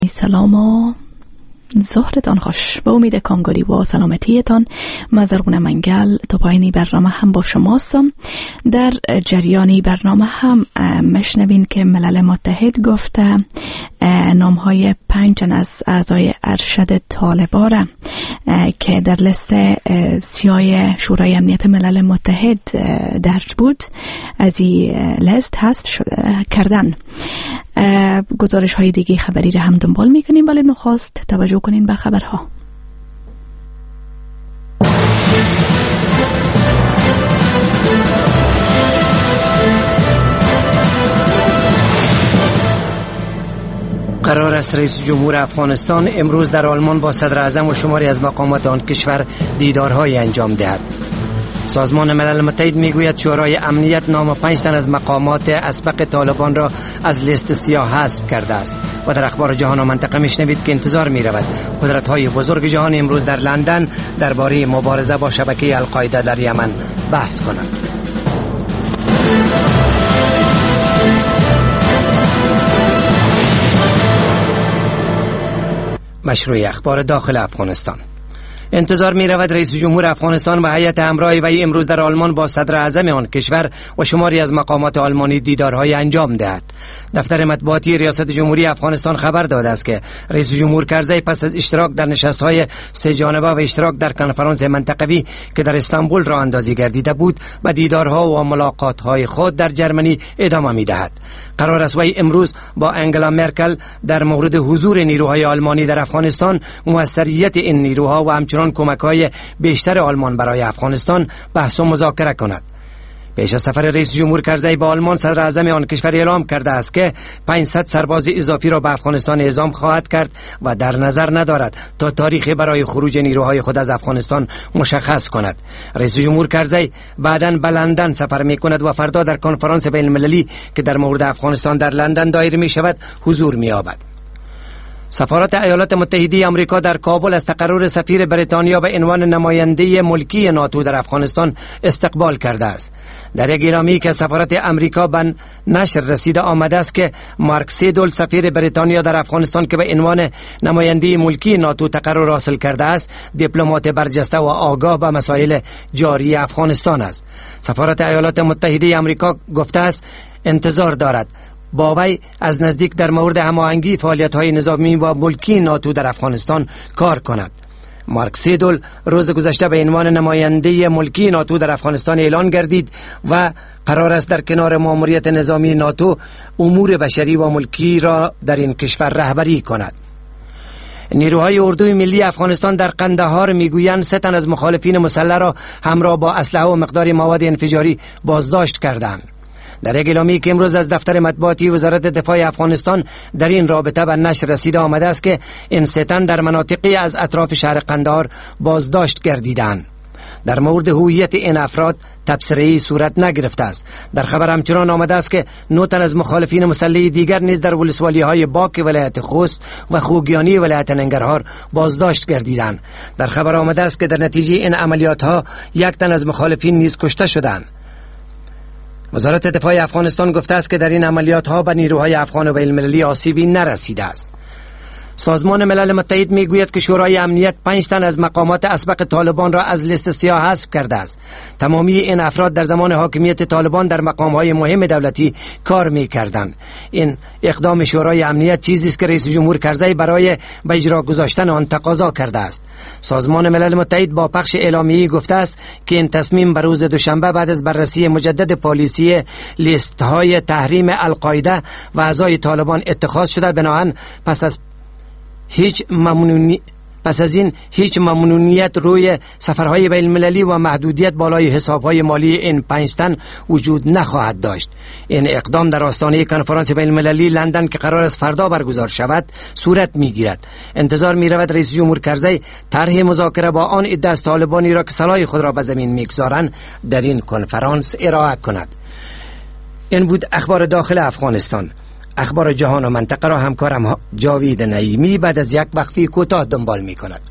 سلام و ظهرتان خوش. به امید کامگاری و سلامتیتان. من زرغونه منگل تا پایانی برنامه هم با شماستم. در جریانی برنامه هم مشنوین که ملل متحد گفته نامهای 5 تن از اعضای ارشد طالبان که در لیست سیاه شورای امنیت ملل متحد درج بود از این لیست حذف کردن. گزارش های دیگه خبری را هم دنبال میکنیم، ولی نخست توجه کنین به خبرها. قرار است رئیس جمهور افغانستان امروز در آلمان با صدر اعظم و شماری از مقامات آن کشور دیدارهای انجام دهد. سازمان ملل متحد میگوید شورای امنیت نام 5 تن از مقامات اسبق طالبان را از لیست سیاه حذف کرده است و در اخبار جهان و منطقه میشنوید که انتظار میرود قدرت‌های بزرگ جهان امروز در لندن درباره مبارزه با شبکه القاعده در یمن بحث کنند. مشروع اخبار داخل افغانستان. انتظار می رود رئیس جمهور افغانستان و هیئت همراه وی امروز در آلمان با صدر اعظم آن کشور و شماری از مقامات آلمانی دیدارهای انجام دهد. دفتر مطبوعاتی ریاست جمهوری افغانستان خبر داده است که رئیس جمهور کرزی پس از اشتراک در نشست‌های سه جانبه و اشتراک در کنفرانس منطقوی که در استانبول راه اندازی گردیده بود و دیدارها و ملاقات‌های خود در جرمنی ادامه می‌دهد. قرار است وی امروز با انگلا مرکل در مورد حضور نیروهای آلمانی در افغانستان، موثریت این نیروها و همچنین کمک‌های بیشتر آلمان برای افغانستان بحث و مذاکره کند. پیش از سفر رئیس جمهور کرزی به آلمان، صدر اعظم آن کشور اعلام کرده است که 500 سرباز اضافی را به افغانستان اعزام خواهد کرد و در نظر ندارد تا تاریخی برای خروج نیروهای خود از افغانستان مشخص کند. رئیس جمهور کرزی بعداً به لندن سفر می‌کند و فردا در کنفرانس بین‌المللی که در مورد افغانستان در لندن دایر می‌شود حضور می‌یابد. سفارت ایالات متحده آمریکا در کابل از تقرر سفیر بریتانیا به عنوان نماینده ملکی ناتو در افغانستان استقبال کرده است. در یک اعلامیه‌ای که سفارت آمریکا به نشر رسیده آمده است که مارک سیدول سفیر بریتانیا در افغانستان که به عنوان نماینده ملکی ناتو تقرر حاصل کرده است، دیپلمات برجسته و آگاه به مسائل جاری افغانستان است. سفارت ایالات متحده آمریکا گفته است انتظار دارد با وی از نزدیک در مورد هماهنگی فعالیت‌های نظامی و ملکی ناتو در افغانستان کار کند. مارک سیدول روز گذشته به عنوان نماینده ملکی ناتو در افغانستان اعلان گردید و قرار است در کنار ماموریت نظامی ناتو امور بشری و ملکی را در این کشور رهبری کند. نیروهای اردوی ملی افغانستان در قندهار میگویند 3 تن از مخالفین مسلح را همراه با اسلحه و مقدار مواد انفجاری بازداشت کردند. در یک اعلامیه‌ای که امروز از دفتر مطبوعاتی وزارت دفاع افغانستان در این رابطه به نشر رسیده آمده است که این 3 تن در مناطقی از اطراف شهر قندهار بازداشت گردیدند. در مورد هویت این افراد تبصره‌ای صورت نگرفته است. در خبر همچنان آمده است که 9 تن از مخالفین مسلح دیگر نیز در ولسوالی‌های باک ولایت خوست و خوگیانی ولایت ننگرهار بازداشت گردیدند. در خبر آمده است که در نتیجه این عملیات‌ها 1 تن از مخالفین نیز کشته شدند. وزارت دفاع افغانستان گفته است که در این عملیات ها به نیروهای افغان و بین‌المللی آسیبی نرسیده است. سازمان ملل متحد میگوید که شورای امنیت 5 تن از مقامات اسبق طالبان را از لیست سیاه حذف کرده است. تمامی این افراد در زمان حاکمیت طالبان در مقام‌های مهم دولتی کار می‌کردند. این اقدام شورای امنیت چیزی است که رئیس جمهور کرزی برای به اجرا گذاشتن آن تقاضا کرده است. سازمان ملل متحد با پخش اعلامیه‌ای گفته است که این تصمیم بر روز دوشنبه بعد از بررسی مجدد پالیسی لیست‌های تحریم القاعده و اعضای طالبان اتخاذ شده. بنابراین پس از این هیچ ممنوعیت روی سفرهای بین المللی و محدودیت بالای حسابهای مالی این 5 تن وجود نخواهد داشت. این اقدام در آستانه کنفرانس بین المللی لندن که قرار است فردا برگزار شود صورت میگیرد. انتظار می رود رئیس جمهور کرزی طرح مذاکره با آن عده از طالبانی را که سلاح خود را به زمین میگذارند در این کنفرانس ارائه کند. این بود اخبار داخل افغانستان. اخبار جهان و منطقه را همکارم جاوید نعیمی بعد از یک وقفه کوتاه دنبال می کند.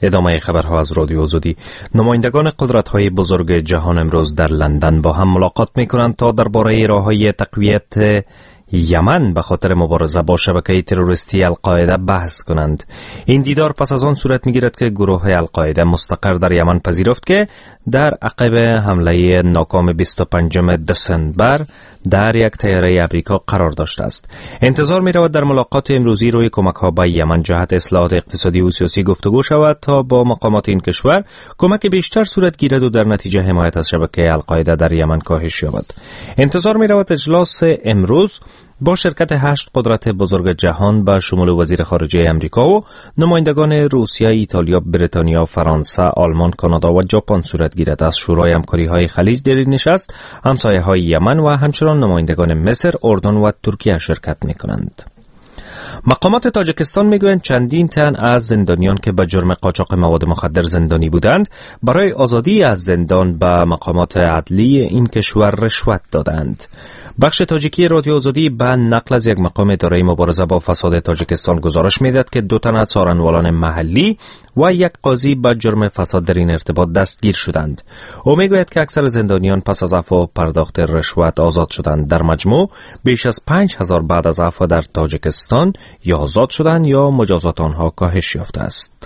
ادامه خبرها از رادیو آزادی. نمایندگان قدرت‌های بزرگ جهان امروز در لندن با هم ملاقات می‌کنند تا درباره راه‌های تقویت یمن به خاطر مبارزه با شبکه تروریستی القاعده بحث کنند. این دیدار پس از آن صورت می‌گیرد که گروه القاعده مستقر در یمن پذیرفت که در عقب حمله ناکام 25 دسامبر در یک طیاره امریکا قرار داشته است. انتظار می‌رود در ملاقات امروزی روی کمک‌ها به یمن جهت اصلاحات اقتصادی و سیاسی گفتگو شود تا با مقامات این کشور کمک بیشتر صورت گیرد و در نتیجه حمایت از شبکه القاعده در یمن کاهش یابد. انتظار می‌رود اجلاس امروز با شرکت 8 قدرت بزرگ جهان به شمول وزیر خارجه امریکا و نمایندگان روسیه، ایتالیا، بریتانیا، فرانسه، آلمان، کانادا و ژاپن صورت گیرد. از شورای همکاری‌های خلیج در این نشست همسایه‌های یمن و همچنان نمایندگان مصر، اردن و ترکیه شرکت می‌کنند. مقامات تاجیکستان میگویند چندین تن از زندانیان که به جرم قاچاق مواد مخدر زندانی بودند برای آزادی از زندان به مقامات عدلی این کشور رشوت دادند. بخش تاجیکی رادیو آزادی به نقل از یک مقام اداره مبارزه با فساد تاجیکستان گزارش میدهد که 2 تن از سارنوالان محلی و یک قاضی به جرم فساد در این ارتباط دستگیر شدند. او میگوید که اکثر زندانیان پس از عفو و پرداخت رشوت آزاد شدند. در مجموع بیش از 5000 بعد از عفو در تاجیکستان یا آزاد شدند یا مجازات آنها کاهش یافته است.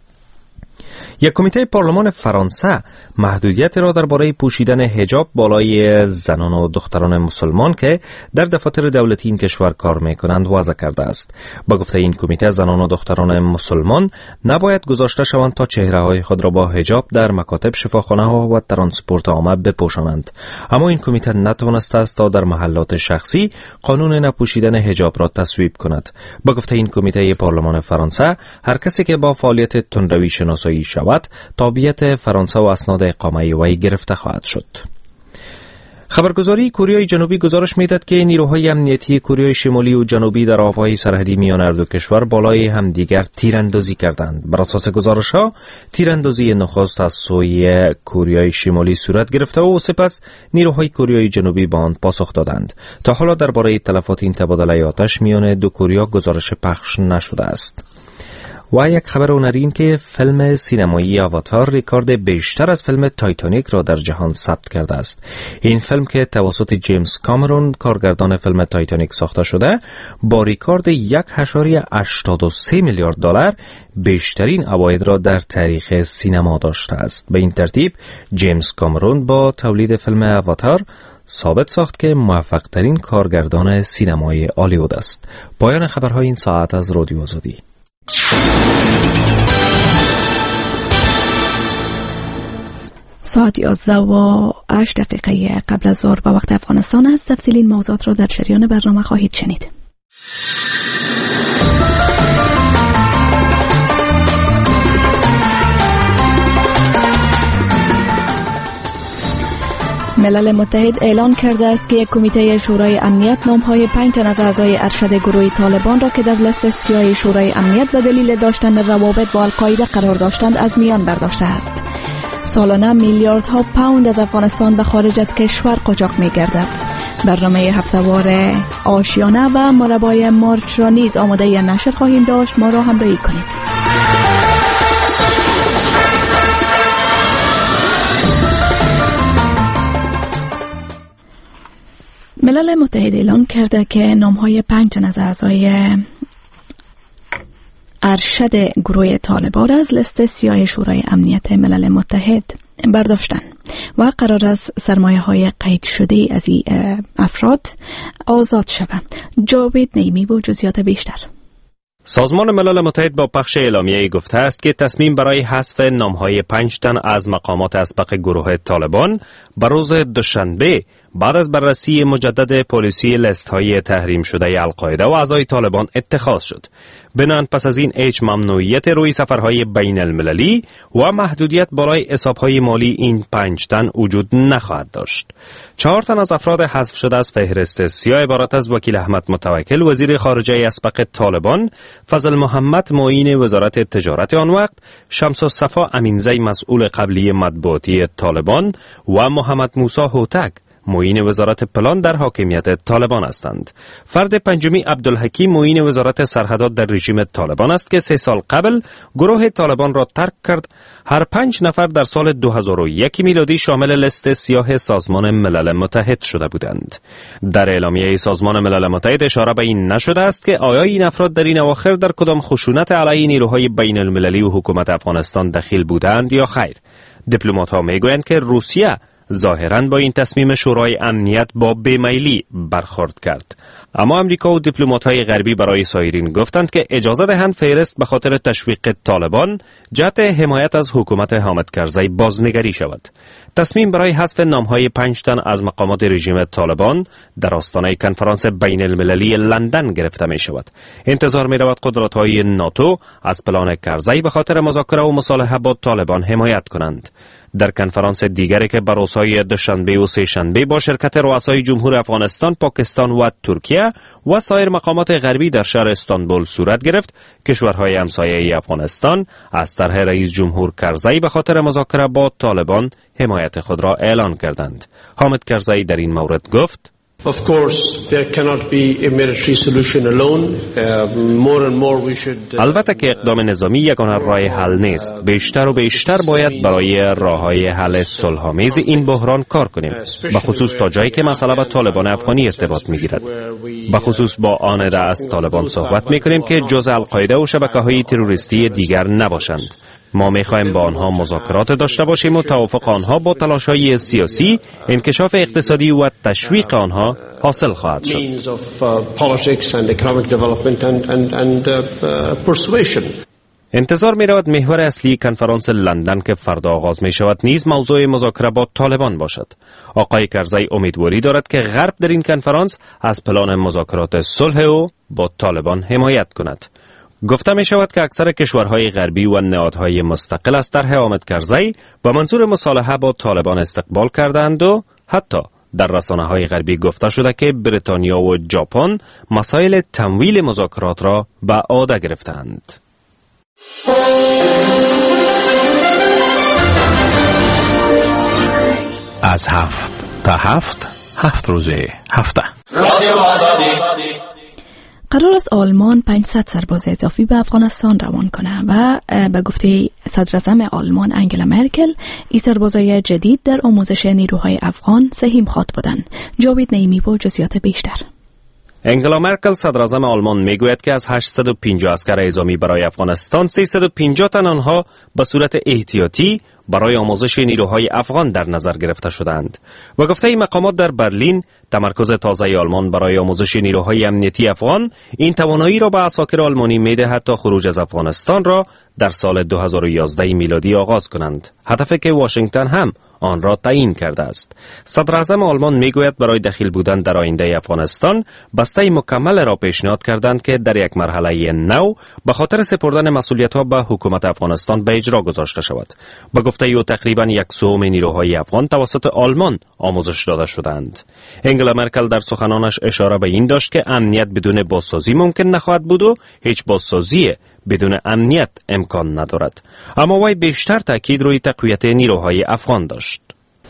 یک کمیته پارلمان فرانسه محدودیت را درباره پوشیدن حجاب بالای زنان و دختران مسلمان که در دفاتر دولتی این کشور کار می‌کنند وضع کرده است. با گفته این کمیته زنان و دختران مسلمان نباید گذاشته شوند تا چهره‌های خود را با حجاب در مکاتب، شفاخانه‌ها و ترانسپورت عامه بپوشانند. اما این کمیته نتوانسته است تا در محلات شخصی قانون نپوشیدن حجاب را تصویب کند. با گفته این کمیته پارلمان فرانسه هر کسی که با فعالیت تندروی شناسایی شود تابعیت فرانسه و اسناد اقامه وی گرفته خواهد شد. خبرگزاری کره جنوبی گزارش میداد که نیروهای امنیتی کره شمالی و جنوبی در آبهای سرحدی میان هر دو کشور بالای همدیگر تیراندازی کردند. بر اساس گزارش‌ها تیراندازی نخست از سوی کره شمالی صورت گرفته و سپس نیروهای کره جنوبی به آن پاسخ دادند. تا حالا درباره تلفات این تبادله آتش میان دو کره گزارش پخش نشده است. و یک خبر هنری که فیلم سینمایی آواتار ریکارد بیشتر از فیلم تایتانیک را در جهان ثبت کرده است. این فیلم که توسط جیمز کامرون کارگردان فیلم تایتانیک ساخته شده با ریکارد 1.83 میلیارد دلار بیشترین عواید را در تاریخ سینما داشته است. به این ترتیب جیمز کامرون با تولید فیلم آواتار ثابت ساخت که موفق ترین کارگردان سینمای هالیوود است. پایان خبرهای این ساعت از رادیو آزادی. ساعت 11:08 قبل از ظهر به وقت افغانستان است. تفصیل این موضوعات را در جریان برنامه خواهید شنید. ملل متحد اعلان کرده است که یک کمیته شورای امنیت نام‌های 5 تن از اعضای ارشد گروه طالبان را که در لیست سیاه شورای امنیت به دلیل داشتن روابط با القاعده قرار داشتند از میان برداشته است. سالانه میلیاردها پوند از افغانستان به خارج از کشور قاچاق می‌گردد. برنامه هفته‌وار آشیانه و مربای مارچ را نیز آماده نشر خواهیم داشت. ما را همراهی کنید. ملل متحد اعلان کرده که نام‌های 5 تن از اعضای ارشد گروه طالبان از لیست سیاه شورای امنیت ملل متحد برداشتن و قرار است سرمایه‌های قید شده از این افراد آزاد شوند. جاوید نیمی با جزئیات بیشتر. سازمان ملل متحد با پخش اعلامیه‌ای گفته است که تصمیم برای حذف نام‌های 5 تن از مقامات اسبق گروه طالبان بر روز دوشنبه بعد از بررسی مجدد پالیسی لیست‌های تحریم شده القاعده و اعضای طالبان اتخاذ شد. بنابراین پس از این ممنوعیت روی سفرهای بین المللی و محدودیت بالای حساب‌های مالی این 5 تن وجود نخواهد داشت. 4 تن از افراد حذف شده از فهرست سیاه عبارت از وکیل احمد متوکل وزیر خارجه اسبق طالبان، فضل محمد معین وزارت تجارت آن وقت، شمس الصفا امینزی مسئول قبلی مطبوعاتی طالبان و محمد موسی هوتک معین وزارت پلان در حاکمیت طالبان هستند. فرد پنجمی عبدالحکیم معین وزارت سرحدات در رژیم طالبان است که 3 سال قبل گروه طالبان را ترک کرد. هر 5 نفر در سال 2001 میلادی شامل لیست سیاه سازمان ملل متحد شده بودند. در اعلامیه سازمان ملل متحد اشاره به این نشده است که آیا این افراد در این اواخر در کدام خشونت علیه نیروهای بین المللی و حکومت افغانستان دخیل بودند یا خیر. دیپلمات‌ها میگویند که روسیه ظاهراً با این تصمیم شورای امنیت با بیمیلی برخورد کرد. اما امریکا و دیپلمات‌های غربی برای سایرین گفتند که اجازه دهند فهرست به خاطر تشویق طالبان جهت حمایت از حکومت حامد کرزی بازنگری شود. تصمیم برای حذف نام‌های 5 تن از مقامات رژیم طالبان در آستانه کنفرانس بین المللی لندن گرفته می شود. انتظار می رود قدرت‌های ناتو از پلان کرزی به خاطر مذاکره و مصالحه با طالبان حمایت کنند. در کنفرانس دیگری که بر روزهای دوشنبه و سه‌شنبه با شرکت رؤسای جمهور افغانستان، پاکستان و ترکیه و سایر مقامات غربی در شهر استانبول صورت گرفت، کشورهای همسایه افغانستان از طرح رئیس جمهور کرزی به خاطر مذاکره با طالبان حمایت خود را اعلان کردند. حامد کرزی در این مورد گفت: Of course, there cannot be a military solution alone. More and more we should. البته که اقدام نظامی یگانه راه حل نیست. بیشتر و بیشتر باید برای راه‌های حل صلح‌آمیز این بحران کار کنیم. به خصوص تا جایی که مسئله با طالبان افغانی ارتباط می‌گیرد. به خصوص با آن از طالبان صحبت می‌کنیم که جزء القاعده و شبکه‌های تروریستی دیگر نباشند. ما می‌خواهیم با آنها مذاکرات داشته باشیم و توافق آنها با تلاش‌های سیاسی، انکشاف اقتصادی و تشویق آنها حاصل خواهد شد. انتظار می رود محور اصلی کنفرانس لندن که فردا آغاز می شود نیز موضوع مذاکره با طالبان باشد. آقای کرزی امیدواری دارد که غرب در این کنفرانس از پلان مذاکرات صلح او با طالبان حمایت کند. گفته می شود که اکثر کشورهای غربی و نهادهای مستقل از طرح حامد کرزی به منظور مصالحه با طالبان استقبال کردند و حتی در رسانه‌های غربی گفته شده که بریتانیا و ژاپن مسائل تمویل مذاکرات را به عهده گرفتند. از 7 تا 7 روزه هفته قرار است آلمان 500 سرباز اضافی به افغانستان روان کنه و به گفته صدراعظم آلمان انگلا مرکل این سربازای جدید در آموزش نیروهای افغان سهیم خواهد بودند. جاوید نعیمی با جزئیات بیشتر. انگلا مرکل صدراعظم آلمان میگوید که از 850 عسکر اعزامی برای افغانستان 350 تن آنها به صورت احتیاطی برای آموزش نیروهای افغان در نظر گرفته شدند. و گفته این مقامات در برلین تمرکز تازه آلمان برای آموزش نیروهای امنیتی افغان این توانایی را به عساکر آلمانی میدهد تا خروج از افغانستان را در سال 2011 میلادی آغاز کنند. هدفی که واشنگتن هم آن را تعیین کرده است. صدراعظم آلمان میگوید برای دخیل بودن در آینده افغانستان بسته مکمل را پیشنهاد کردند که در یک مرحله نو به خاطر سپردن مسئولیت‌ها به حکومت افغانستان به اجرا گذاشته شود. با گفته او تقریباً 1/3 نیروهای افغان توسط آلمان آموزش داده شدند. انگلا مرکل در سخنانش اشاره به این داشت که امنیت بدون بازسازی ممکن نخواهد بود و هیچ بازسازی بدون امنیت امکان ندارد. اما وی بیشتر تاکید روی تقویت نیروهای افغان داشت.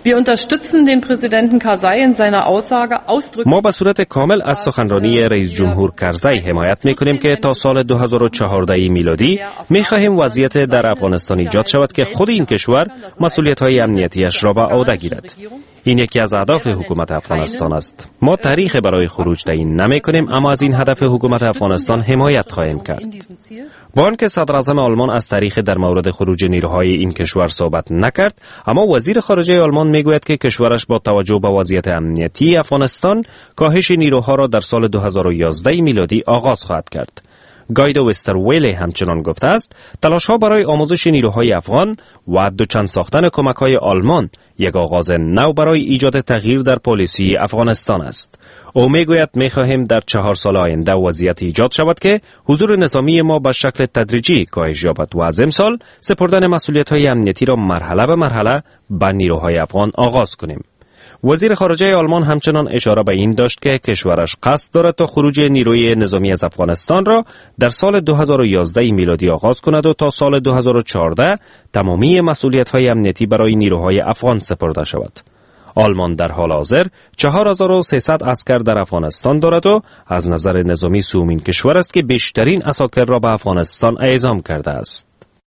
ما به صورت کامل از سخنرانی رئیس جمهور کرزی حمایت می‌کنیم که تا سال 2014 میلادی می‌خواهیم وضعیت در افغانستان ایجاد شود که خود این کشور مسئولیت‌های امنیتیش را به عهده گیرد. این یکی از اهداف حکومت افغانستان است. ما تاریخ برای خروج تعیین نمی‌کنیم، اما از این هدف حکومت افغانستان حمایت خواهیم کرد. با آنکه صدراعظم آلمان از تاریخ در مورد خروج نیروهای این کشور صحبت نکرد، اما وزیر خارجه آلمان میگوید که کشورش با توجه به وضعیت امنیتی افغانستان کاهش نیروها را در سال 2011 میلادی آغاز خواهد کرد. گایدو وسترویلی همچنان گفته است تلاش‌ها برای آموزش نیروهای افغان و دوچند ساختن کمک‌های آلمان یک آغاز نو برای ایجاد تغییر در پالیسی افغانستان است. او میگوید می‌خواهیم در 4 سال آینده وضعیت ایجاد شود که حضور نظامی ما به شکل تدریجی کاهش یابد و از امسال سپردن مسئولیت‌های امنیتی را مرحله به مرحله به نیروهای افغان آغاز کنیم. وزیر خارجه آلمان همچنان اشاره به این داشت که کشورش قصد دارد تا خروج نیروی نظامی از افغانستان را در سال 2011 میلادی آغاز کند و تا سال 2014 تمامی مسئولیت‌های امنیتی برای نیروهای افغان سپرده شود. آلمان در حال حاضر 4300 عسکر در افغانستان دارد و از نظر نظامی سومین کشور است که بیشترین عساکر را به افغانستان اعزام کرده است.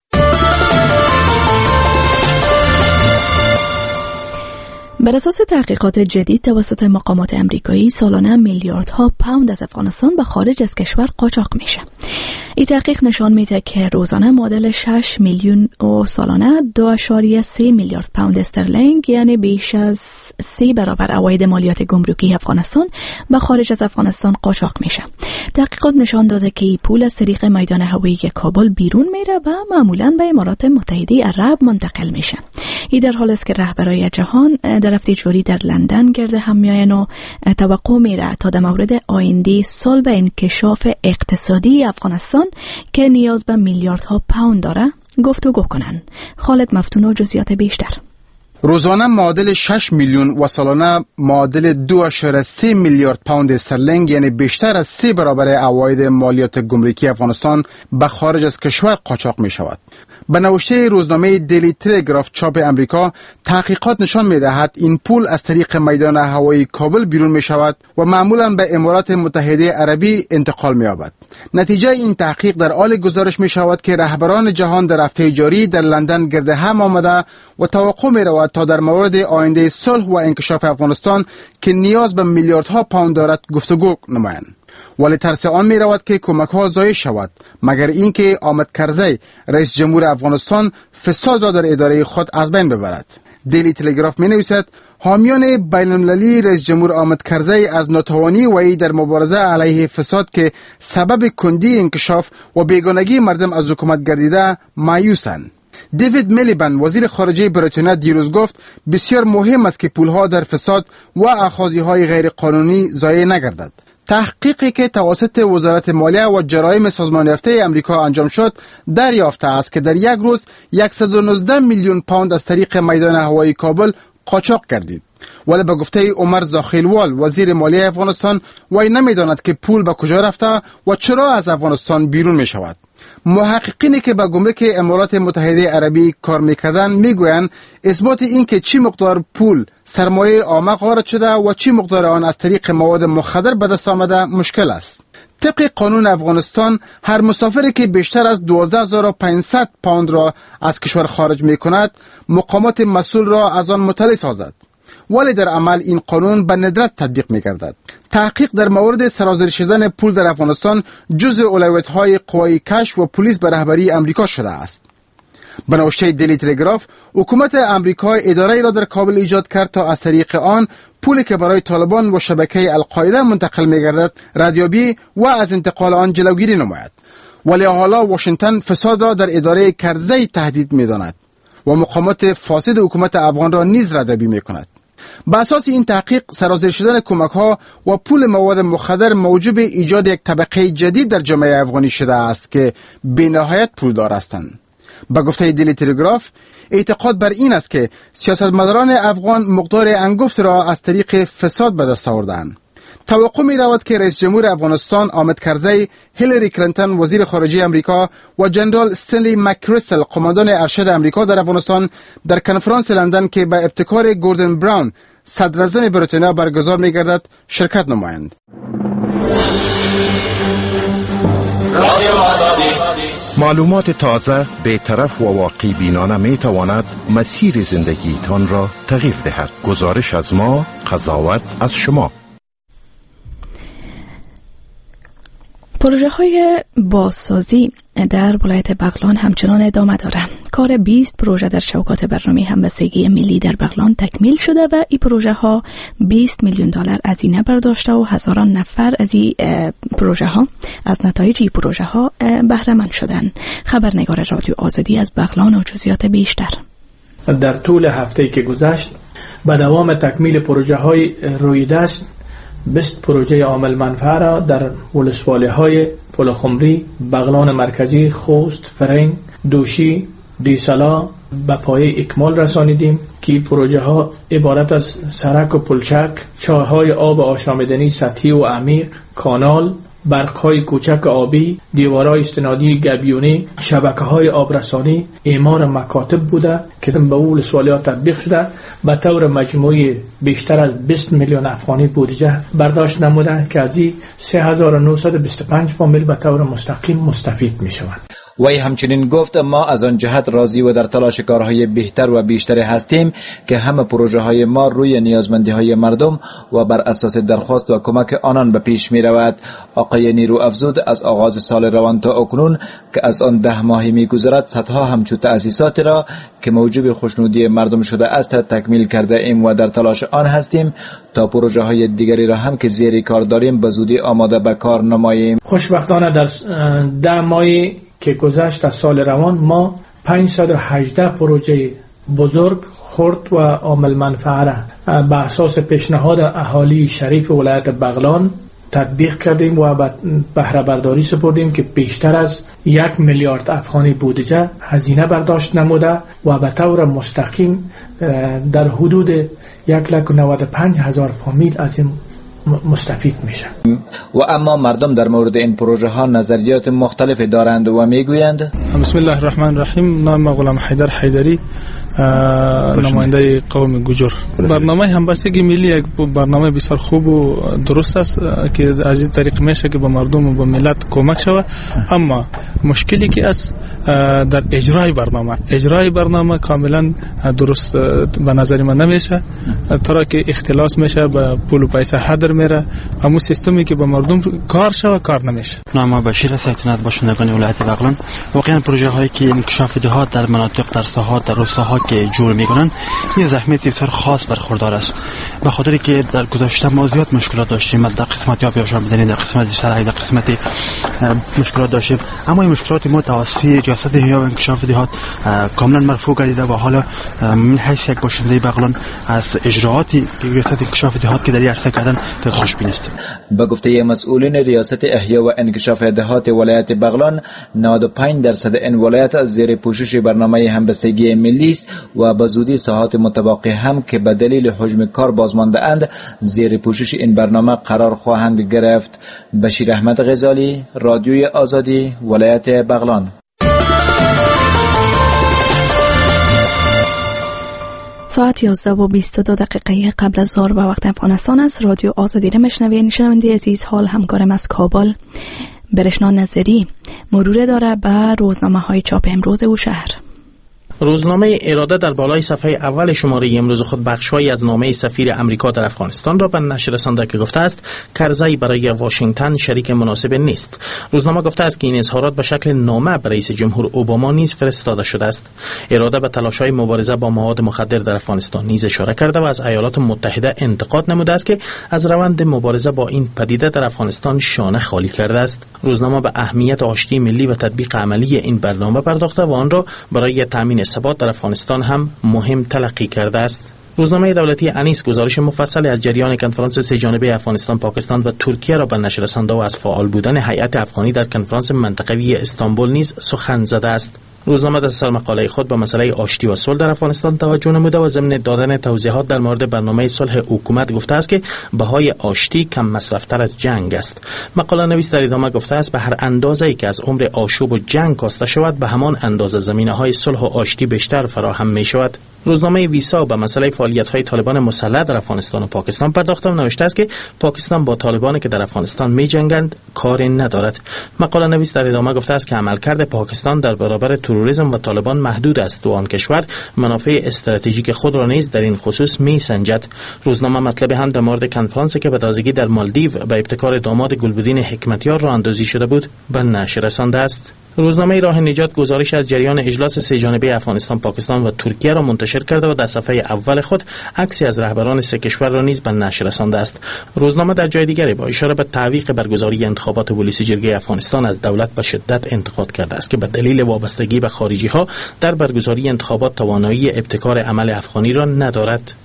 بر اساس تحقیقات جدید توسط مقامات امریکایی سالانه میلیاردها پوند از افغانستان به خارج از کشور قاچاق میشه. این تحقیق نشان میده که روزانه معادل 6 میلیون و سالانه 2.3 میلیارد پوند استرلینگ یعنی بیش از 3 برابر عواید مالیات گمرکی افغانستان به خارج از افغانستان قاچاق میشه. تحقیقات نشان داده که این پول از طریق میدان هوایی کابل بیرون میره و معمولاً به امارات متحده عرب منتقل میشه. این در حالی است که رهبرای جهان در هفته جاری در لندن گرد هم میاین و توقع میره تا در مورد آینده صلح و انکشاف اقتصادی افغانستان که نیاز به میلیاردها پوند داره گفتگو کنن. خالد مفتون و جزئیات بیشتر. روزانه معادل 6 میلیون و سالانه معادل 2.3 میلیارد پوند استرلینگ یعنی بیشتر از 3 برابر عواید مالیات گمرکی افغانستان به خارج از کشور قاچاق می شود. به نوشته روزنامه دیلی تلگراف چاپ امریکا، تحقیقات نشان می دهد این پول از طریق میدان هوایی کابل بیرون می شود و معمولا به امارات متحده عربی انتقال می یابد. نتیجه این تحقیق در حال گزارش می شود که رهبران جهان در هفته جاری در لندن گرد هم آمده و توقع می رود تا در مورد آینده صلح و انکشاف افغانستان که نیاز به میلیاردها پوند دارد گفتگو نمایند. ولی ترس آن می رود که کمک ها ضایع شود، مگر اینکه حامد کرزی رئیس جمهور افغانستان فساد را در اداره خود از بین ببرد. دیلی تلگراف می نویسد حامیان بین المللی رئیس جمهور حامد کرزی از ناتوانی وی در مبارزه علیه فساد که سبب کندی انکشاف و بیگانگی مردم از حکومت گردیده مایوسند. دیوید میلیبند وزیر خارجه بریتانیا دیروز گفت بسیار مهم است که پولها در فساد و اخاذی‌های غیر قانونی ضایع نگردد. تحقیقی که توسط وزارت مالیه و جرایم سازمان یافته امریکا انجام شد دریافته است که در یک روز 119 میلیون پوند از طریق میدان هوایی کابل قاچاق گردید. ولی به گفته عمر زاخیلوال وزیر مالیه افغانستان وی نمیداند که پول به کجا رفته و چرا از افغانستان بیرون می شود. محققینی که به گمرک امارات متحده عربی کار میکردند میگویند اثبات این که چی مقدار پول سرمایه عامه وارد شده و چی مقدار آن از طریق مواد مخدر به دست آمده مشکل است. طبق قانون افغانستان هر مسافری که بیشتر از 12500 پوند را از کشور خارج می کند مقامات مسئول را از آن مطلع سازد. ولی در عمل این قانون به ندرت تطبیق می گردد. تحقیق در مورد سرازیر شدن پول در افغانستان جزء اولویت‌های قوای کشف و پلیس به رهبری امریکا شده است. به نوشته دیلی تلگراف، حکومت امریکا اداره‌ای را در کابل ایجاد کرد تا از طریق آن پولی که برای طالبان و شبکه القاعده منتقل می‌گردد ردیابی و از انتقال آن جلوگیری نماید. ولی حالا واشنگتن فساد را در اداره کرزی تهدید می‌داند و مقامات فاسد حکومت افغان را نیز ردیابی می‌کند. به اساس این تحقیق سرازیر شدن کمک‌ها و پول مواد مخدر موجب ایجاد یک طبقه جدید در جامعه افغانی شده است که بی‌نهایت پولدار هستند. به گفته دیلی تلگراف، اعتقاد بر این است که سیاستمداران افغان مقدار انگفت را از طریق فساد به دست آوردند. توقع می رود که رئیس جمهور افغانستان حامد کرزی، هیلاری کلینتون وزیر خارجه امریکا و جنرال استنلی مکریسل قماندان ارشد امریکا در افغانستان در کنفرانس لندن که به ابتکار گوردن براون صدراعظم بریتانیا برگزار می گردد شرکت نمایند. معلومات تازه، بی‌طرف و واقعی بینانه می تواند مسیر زندگی تان را تغییر دهد. گزارش از ما، قضاوت از شما. پروژه های بازسازی در ولایت بغلان همچنان ادامه داره. کار 20 پروژه در شوکات برنامه همبستگی ملی در بغلان تکمیل شده و این پروژه ها 20 میلیون دلار هزینه برداشته و هزاران نفر از این پروژه ها از نتایج این پروژه ها بهره مند شدن. خبرنگار رادیو آزادی از بغلان و جزئیات بیشتر. در طول هفته‌ای که گذشت به دوام تکمیل پروژه های روی دست 20 پروژه عامل منفعه را در ولسوالی‌های پلخمری، بغلان مرکزی، خوست، فرنگ، دوشی، دیسلا به پایه اکمال رسانیدیم که پروژه ها عبارت از سرک و پلچک، چاه‌های آب آشامیدنی سطحی و عمیق، کانال، برق‌های کوچک آبی، دیوارهای استنادی گبیونی، شبکه‌های آبرسانی، اعمار مکاتب بوده که به ولسوالی‌ها تطبیق شده. به طور مجموعی بیشتر از 20 میلیون افغانی بودجه برداشت نموده که از این 3925 فامیل به طور مستقیم مستفید می‌شوند. وی همچنین گفت ما از آن جهت راضی و در تلاش کارهای بهتر و بیشتر هستیم که همه پروژه های ما روی نیازمندی های مردم و بر اساس درخواست و کمک آنان به پیش می رود. آقای نیرو افزود از آغاز سال روان تا اکنون که از آن 10 ماهی می گذرد صدها همچون تأسیسات را که موجب خوشنودی مردم شده است تکمیل کرده ایم و در تلاش آن هستیم تا پروژه های دیگری را هم که زیر کار داریم به زودی آماده به کار نماییم. خوشبختانه در 10 ماهی که گذشت از سال روان ما 518 پروژه بزرگ، خرد و عامل منفعه را به اساس پیشنهاد اهالی شریف ولایت بغلان تطبیق کردیم و بهره برداری سپردیم که بیشتر از 1 میلیارد افغانی بودجه هزینه برداشت نموده و به طور مستقیم در حدود 195,000 فامیل از این مستفید میشن. و اما مردم در مورد این پروژه ها نظریات مختلفی دارند و میگویند. بسم الله الرحمن الرحیم. نام غلام حیدر حیدری، نماینده قوم گوجر. برنامه همبستگی ملی یک برنامه بسیار خوب و درست است که از این طریق میشه که به مردم و به ملت کمک شود، اما مشکلی که است در اجرای برنامه کاملا درست به نظر من نمیشه، طوری که اختلاس میشه، به پول و پیسه هدر میره، اما سیستمی که به مردم کار شود کار نمیشه. نام بشیر سلطنت باشندگان ولایت بغلان. واقعا پروژه هایی که انکشاف دهات در مناطق، در ساحات، در روستاها که جور میکنن این زحمت بسیار خاص برخوردار است، به خاطر که در گذشته ما زیاد مشکلات داشتیم، در قسمت آب یاشان بدنی، در قسمت سرای، در قسمت مشکلات داشتیم، اما این مشکلات ما توسط ریاست یا انکشاف دهات کاملا مرفوع گردیده و حالا من حیث یک باشنده بغلان از اجراعاتی ریاست انکشاف دهات که در عرصه کردن خوشبین است. به گفته مسئولین ریاست احیا و انکشاف دهات ولایت بغلان 95% این ولایت از زیر پوشش برنامه همبستگی ملی است و به زودی ساحات متبقی هم که به دلیل حجم کار بازمانده اند زیر پوشش این برنامه قرار خواهند گرفت. بشیر احمد غزالی، رادیوی آزادی، ولایت بغلان. ساعت 11:22 قبل از ظهر به وقت افغانستان است. رادیو آزادی را میشنوید. شنونده عزیز، حال همکارم از کابل برشنا نظری مرور داره به روزنامه های چاپ امروز او شهر. روزنامه اراده در بالای صفحه اول شماره امروز خود بخش‌هایی از نامه سفیر امریکا در افغانستان را به نشر رسانده که گفته است کرزی برای واشنگتن شریک مناسب نیست. روزنامه گفته است که این اظهارات به شکل نامه به رئیس جمهور اوباما نیز فرستاده شده است. اراده به تلاش‌های مبارزه با مواد مخدر در افغانستان نیز اشاره کرده و از ایالات متحده انتقاد نموده است که از روند مبارزه با این پدیده در افغانستان شانه خالی کرده است. روزنامه به اهمیت آشتی ملی و تطبیق عملی این برنامه پرداخته و آن را برای تامین ثبات در افغانستان هم مهم تلقی کرده است. روزنامه دولتی انیس گزارش مفصلی از جریان کنفرانس سه جانبه افغانستان، پاکستان و ترکیه را به نشر رسانده و از فعال بودن هیئت افغانی در کنفرانس منطقوی استانبول نیز سخن زده است. روزنامه در سرمقاله خود به مسئله آشتی و صلح در افغانستان توجه نموده و ضمن دادن توضیحات در مورد برنامه صلح حکومت گفته است که بهای آشتی کم مصرفتر از جنگ است. مقاله نویس در ادامه گفته است به هر اندازه‌ای که از عمر آشوب و جنگ کاسته شود به همان اندازه زمینه‌های صلح و آشتی بیشتر فراهم می‌شود. روزنامه ویسا به مسئله فعالیت‌های طالبان مسلح در افغانستان و پاکستان پرداخته و نوشته است که پاکستان با طالبانی که در افغانستان می‌جنگند کاری ندارد. مقاله نویس در ادامه گفته است که عملکرد پاکستان در برابر تروریسم و طالبان محدود است و آن کشور منافع استراتژیک خود را نیز در این خصوص می‌سنجد. روزنامه مطلب هم در مورد کنفرانسی که به تازگی در مالدیو به ابتکار داماد گلبدین حکمتیار راه اندازی شده بود به نشر رسانده است. روزنامه راه نجات گزارش از جریان اجلاس سه جانبه افغانستان، پاکستان و ترکیه را منتشر کرده و در صفحه اول خود عکسی از رهبران سه کشور را نیز به نشر رسانده است. روزنامه در جای دیگری با اشاره به تعویق برگزاری انتخابات ولسی جرگه افغانستان از دولت به شدت انتقاد کرده است که به دلیل وابستگی به خارجی‌ها در برگزاری انتخابات توانایی ابتکار عمل افغانی را ندارد.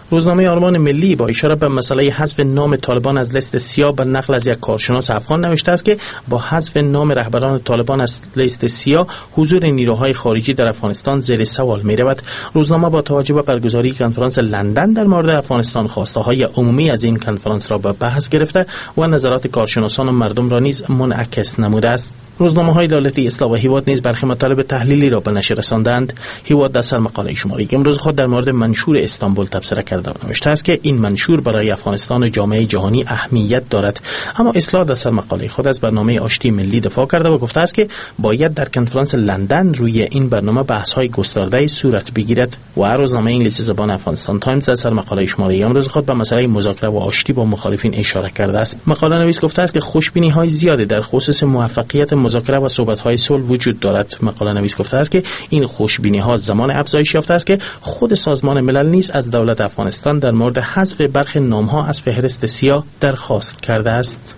روزنامه آرمان ملی با اشاره به مسئله حذف نام طالبان از لیست سیاه به نقل از یک کارشناس افغان نوشته است که با حذف نام رهبران طالبان از لیست سیاه حضور نیروهای خارجی در افغانستان زیر سوال می‌رود. روزنامه با توجه به برگزاری کنفرانس لندن در مورد افغانستان خواسته‌های عمومی از این کنفرانس را به بحث گرفته و نظرات کارشناسان و مردم را نیز منعکس نموده است. روزنامه‌های دولتی اصلاح و هیواد نیز برخی مطالب تحلیلی را به نشر رساندند. هیواد در سرمقاله شماره امروز خود در مورد منشور استانبول تبصره کرده و نوشته است که این منشور برای افغانستان و جامعه جهانی اهمیت دارد. اما اصلاح در سرمقاله خود از برنامه آشتی ملی دفاع کرده و گفته است که باید در کنفرانس لندن روی این برنامه بحث‌های گسترده صورت بگیرد. و روزنامه انگلیسی زبان افغانستان تایمز در سرمقاله شماره امروز خود به مسئله مذاکره و آشتی با مخالفین اشاره کرده است. مقاله نویس گفته است که خوشبینی‌های زیادی در خصوص موفقیت مذاکره و صحبت‌های صلح وجود دارد. مقاله نویس گفته است که این خوشبینی‌ها زمان افزایش یافته است که خود سازمان ملل نیز از دولت افغانستان در مورد حذف برخی نام‌ها از فهرست سیاه درخواست کرده است.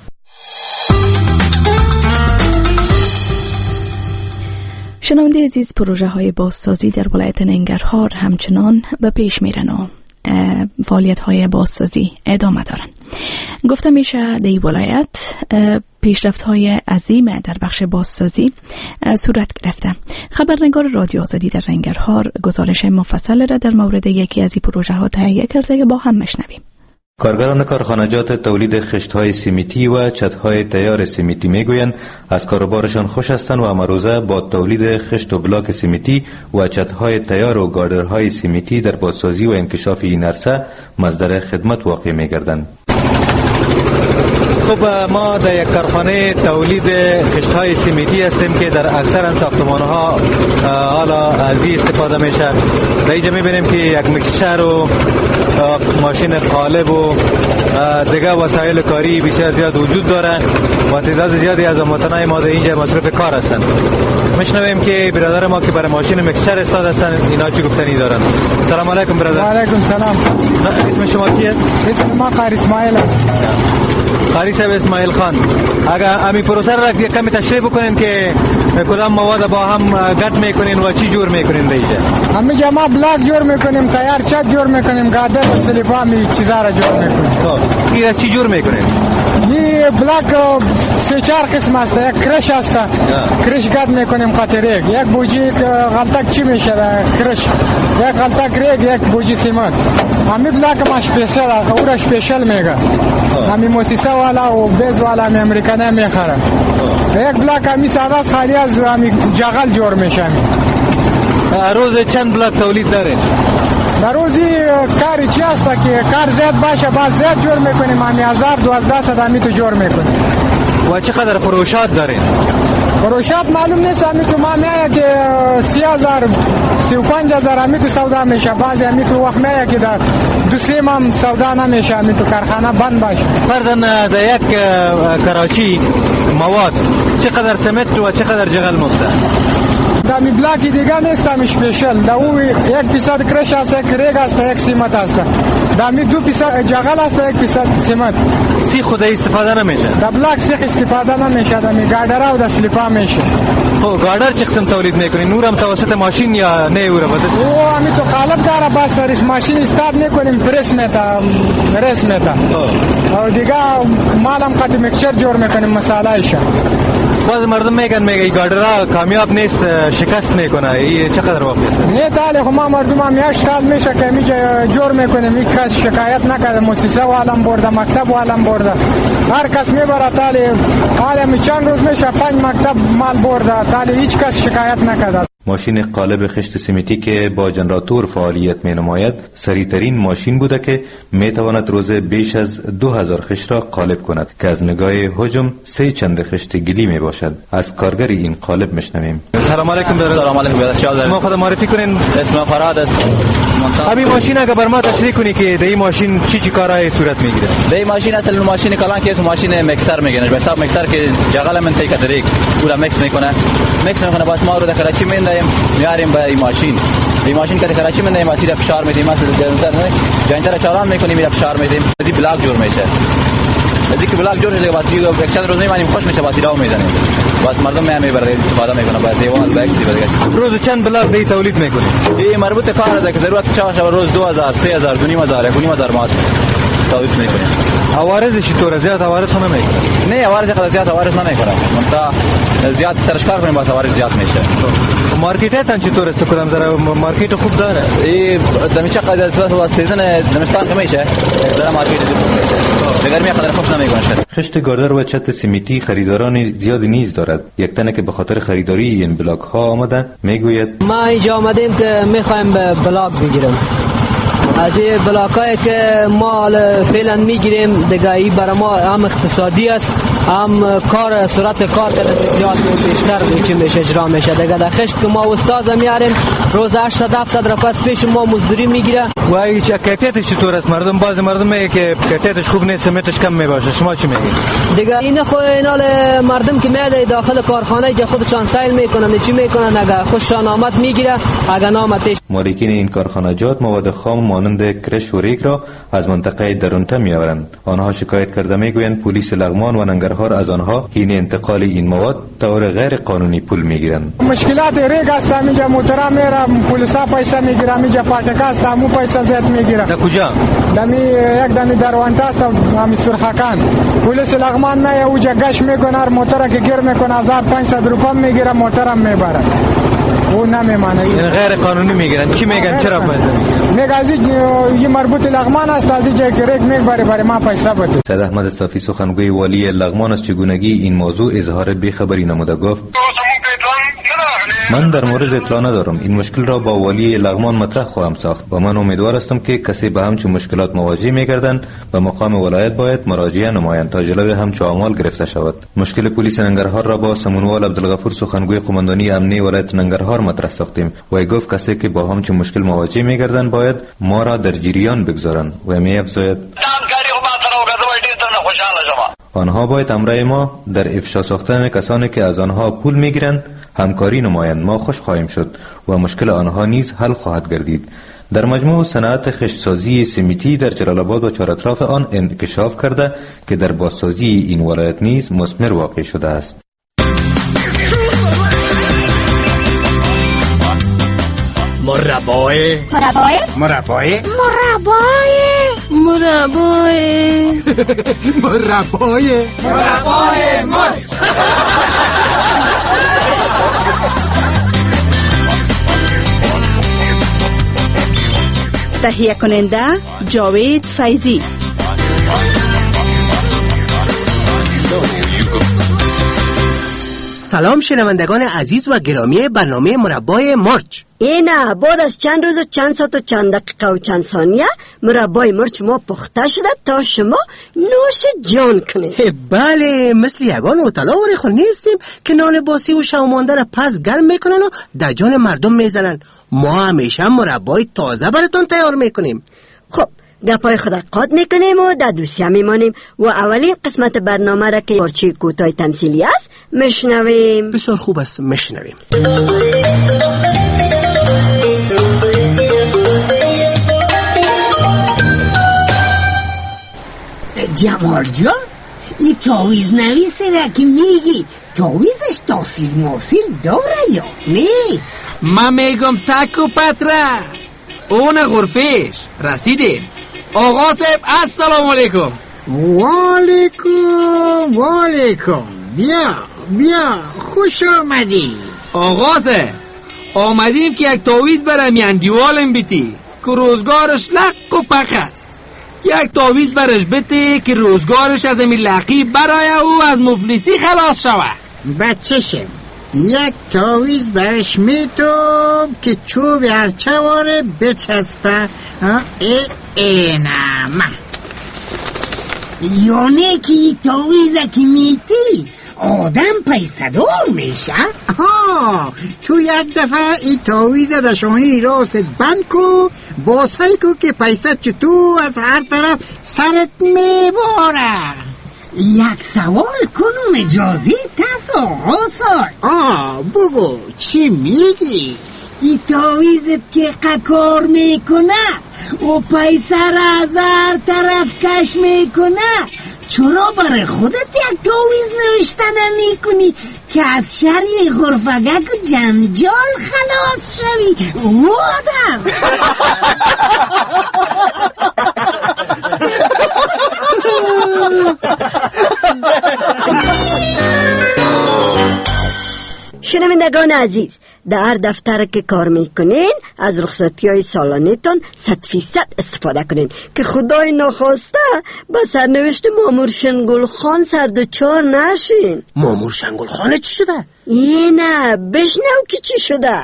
شنونده عزیز، پروژه‌های بازسازی در ولایت ننگرهار همچنان به پیش میرن و فعالیت‌های بازسازی ادامه دارن. گفته میشه در ولایت پیشرفت‌های عظیم در بخش بازسازی صورت گرفته. خبرنگار رادیو آزادی در ننگرهار گزارش مفصل را در مورد یکی از این پروژه‌ها تهیه کرده که با هم مشنویم. کارگران کارخانجات تولید خشت‌های سیمیتی و چت‌های تیار سیمیتی میگویند از کاروبارشان خوش هستند و امروزه با تولید خشت و بلاک سیمیتی و چت‌های تیار و گاردرهای سیمیتی در بازسازی و انکشاف این عرصه مصدر خدمت واقع می‌گردند. خب ما در یک کارخانه تولید خشت‌های سیمیتی هستیم که در اکثر ساختمان‌ها حالا از این استفاده میشه. در اینجا می‌بینیم که یک میکسچر و ماشین قالب و دیگر وسایل کاری بسیار زیاد وجود داره و تعداد زیادی از هموطنان ما در اینجا مصروف کار هستند. میشنویم که برادر ما که برای ماشین میکسچر استاد هستند اینا چی گفتنی دارن. سلام علیکم برادر. و علیکم سلام. اسم شما کیه؟ اسم ما قاری اسماعیل است. قاری صاحب اسماعیل خان، اگر امی پروسه را کمی تشریح بکنین که کدام مواد با هم گت میکنین و چی جور میکنین در اینجا؟ همه ما بلاک جور میکنیم، تیار چت جور میکنیم، گادر و سلیپا می چیزا را جور میکنیم. این چی جور میکنین؟ این بلاک سه چهار قسم است. یک کرش است، کرش گت میکنیم قطریک، یک بوجی غلطک چی میشه کرش، یک غلطک ریگ، یک بوجی سیمان. همه بلاک ما اسپیشال است، او را اسپیشال میگه. همه موسیسا والا و بیز والا همه امریکانه میخره. یک بلاک همه ساده خالی از همه جغل جور میشه. روز چند بلاک تولید دارین؟ در روزی کاری چی است که کار زیاد باشه باز زیاد جور میکنیم، همه 1000-1200 همه تو جور میکنیم. و چقدر فروشات دارین؟ فروشات معلوم نیست، همه تو ما میگه که 30,000-35,000 همه تو سودا میشه، بعضی همه تو وقت میگه که در 2-3 هم سودا نمیشه، همه تو کارخانه بند باشه. فردن در یک کراچی مواد چقدر سمت و چقدر جغل مفته؟ دامی بلاکی دیگه نیست، دامی اسپیشل. دا او 1% کرش است، 1 ریگ است، 1 سیمت است. دامی 2% جغل است، 1% سیمت. سیخ خود استفاده نمیشه. دا بلاک سیخ استفاده نمیشه، دامی گاردر و دا سلیپا میشه. خب گاردر چه قسم تولید میکنین؟ نورم توسط ماشین یا نه او را بده؟ او همی تو قالب داره، با سرش ماشین استاد میکنیم، پرس میتا رس میتا. و دیگه مالم قد میکسچر جور میکنیم مساله‌اش. باز مردم میگن گاردرها کامیاب نیست، شکست میکنه. این چقدر وقت؟ نه تاله خو ما مردم هم 8 سال میشه که میگه جور میکنیم، یک کس شکایت نکرده، مؤسسه والم برده، مکتب والم برده، هر کس میبره تاله حالا چند روز میشه 5 مکتب مال برده، تاله هیچ کس شکایت نکرده. ماشین قالب خشت سیمیتی که با جنراتور فعالیت می نماید سریعترین ماشین بوده که می تواند روزه بیش از 2000 خشت را قالب کند که از نگاه حجم 3 چند خشت گلی می باشد. از کارگر این قالب میشنویم. سلام علیکم برادر. سلام علیکم برادر. ما خود معرفی کنین. اسم فراد است. همین ماشین اگه بر ما تشریح کنی که در این ماشین چی کارهای صورت میگیره؟ در این ماشین اصلا ماشین کلان که ماشین میکسر میگنه، به حساب میکسر که جغل من تیک دریک پورا میکس میکنه باز ما رو در کراچی میندایم میاریم به این ماشین که در کراچی میندایم واسه فشار میدیم، مثلا جنتر چالان میکنیم میره فشار میدیم، از بلاک جور میشه. از اینکه بلاک جور شده واسه یک چند روز میمانیم خوش میشه واسه راو میزنیم واسه مردم میبره استفاده میکنه با دیوال با اکسی دیگه. روز چند بلاک دی تولید میکنیم؟ این مربوط کار است که ضرورت چه روز 2000 3000 2500 1500 مات تولید میکنیم. عوارض چطور زیاد عوارض خونه میکنه؟ نه عوارض خیلی زیاد عوارض نمیکنه منتها زیاد سرش کار کنیم واسه عوارض زیاد میشه. مارکت تان چطور است کدام ذره مارکت خوب داره؟ این دمیچه قدر تو سیزن زمستان که میشه ذره مارکت دیگر میقدر خوش نمیکنه. خشت گاردر و چت سیمیتی خریداران زیادی نیز دارد. یک تنه که به خاطر خریداری این بلاک ها آمده میگوید ما اینجا آمدیم که میخوایم بلاک بگیریم. از این بلاکایی که ما فعلا میگیریم دیگه این برای ما هم اقتصادی است هم کار سرعت کار زیاد بیشتر چی میشه اجرا میشه. دیگه در خشت که ما استاد میاریم روز 800 700 را پس پیش ما مزدوری میگیره. و این کیفیتش چطور است؟ مردم بعضی مردم میگه که کیفیتش خوب نیست سمتش کم میباشه. شما چی میگید؟ دیگه این خو اینال مردم که میاد داخل کارخانه جا خودشان سیل میکنن چی میکنن اگه خوششان آمد میگیره اگه نامتش. مالکین این کارخانجات مواد خام مانند کرش و ریگ را از منطقه درونته میآورند. آنها شکایت کرده میگویند پلیس لغمان و ننگرهار از آنها حین انتقال این مواد طور غیر قانونی پول میگیرند. مشکلات ریگ است اینجا موترا میره پلیسا پیسه میگیره اینجا پاتکا است همو پیسه زیاد میگیره. در کجا؟ دمی یک دمی دروانتا است همین سرخکان پلیس لغمان نه اوجا گشت میکنه هر موترا که گیر میکنه 1500 روپیه میگیره موترم میبره. او نمیمانه. این غیر قانونی میگیرن. چی میگن؟ چرا میگه از این مربوط لغمان است از اینجا که ریگ میبره برای ما پیسه بده. سید احمد صافی سخنگوی والی لغمان از چگونگی این موضوع اظهار بیخبری نموده گفت من در مورد اطلاع ندارم. این مشکل را با والی لغمان مطرح خواهم ساخت و من امیدوار هستم که کسی به همچون مشکلات مواجه میگردند به مقام ولایت باید مراجعه نمایند تا جلوی همچون اعمال گرفته شود. مشکل پلیس ننگرهار را با سمونوال عبدالغفور سخنگوی قماندانی امنیه ولایت ننگرهار مطرح ساختیم و گفت کسی که با همچون مشکل مواجه میگردند باید ما را در جریان بگذارند و میافزاید آنها باید امرای ما در افشا ساختن کسانی که از آنها پول میگیرند همکاری نمایند. ما خوش خواهیم شد و مشکل آنها نیز حل خواهد گردید. در مجموع صنعت خشتسازی سیمیتی در جلال آباد و چهار اطراف آن انکشاف کرده که در بازسازی این ولایت نیز مثمر واقع شده است. مربای مربای تهیه کننده جاوید فیضی. سلام شنوندگان عزیز و گرامی برنامه مربای مرچ. اینه بعد از چند روز و چند ساعت و چند دقیقه و چند ثانیه مربای مرچ ما پخته شده تا شما نوش جان کنید. بله، مثل یگان اوتلا و ریخو نیستیم که نان باسی و شومانده را پس گرم میکنن و در جان مردم میزنن. ما همیشه مربای تازه براتون تیار میکنیم. خب گپای خود قاد میکنیم و در دوسیه میمانیم و اولین قسمت برنامه را که پارچه کوتاه تمثیلی است مشنویم. بسیار خوب است، مشنویم. جمال جان، این تاویز نویسه را که میگی تاویزش تاثیر ماثیر داره یا نه؟ من میگم تک و پترس اون غرفش رسیده. آقا صاحب السلام علیکم. وعلیکم. بیا خوش آمدی. آقا صاحب آمدیم که یک تاویز برای میاندیوالم بیتی که روزگارش لق و پخ است. یک تاویز برش بیتی که روزگارش از امی لقی برای او از مفلسی خلاص شود. بچه‌شم یک تاویز برش میتوب که چوب هرچواره بچسبه. اینم یعنی که این تاویزه که میتی آدم پیسدار میشه؟ تو یک دفعه این تاویز رشانی راست بند کو با سعی کو که پیسه چطور از هر طرف سرت میباره. یک سوال کنم اجازه تست آقا صاحب؟ بگو چی میگی؟ این تاویزت که قکار میکنه و پیسه را از هر طرف کش میکنه چرا برای خودت یک تعویض نوشته نمی‌کنی که از شر غرفگک و جنجال خلاص شوی؟ او آدم شنوندگان عزیز، در دفتر که کار میکنین از رخصتی های سالانیتان 100% استفاده کنین که خدای ناخواسته با سرنوشت مامور شنگل خان سردوچار نشین. مامور شنگل خان چی شده؟ یه نه بشنو که چی شده.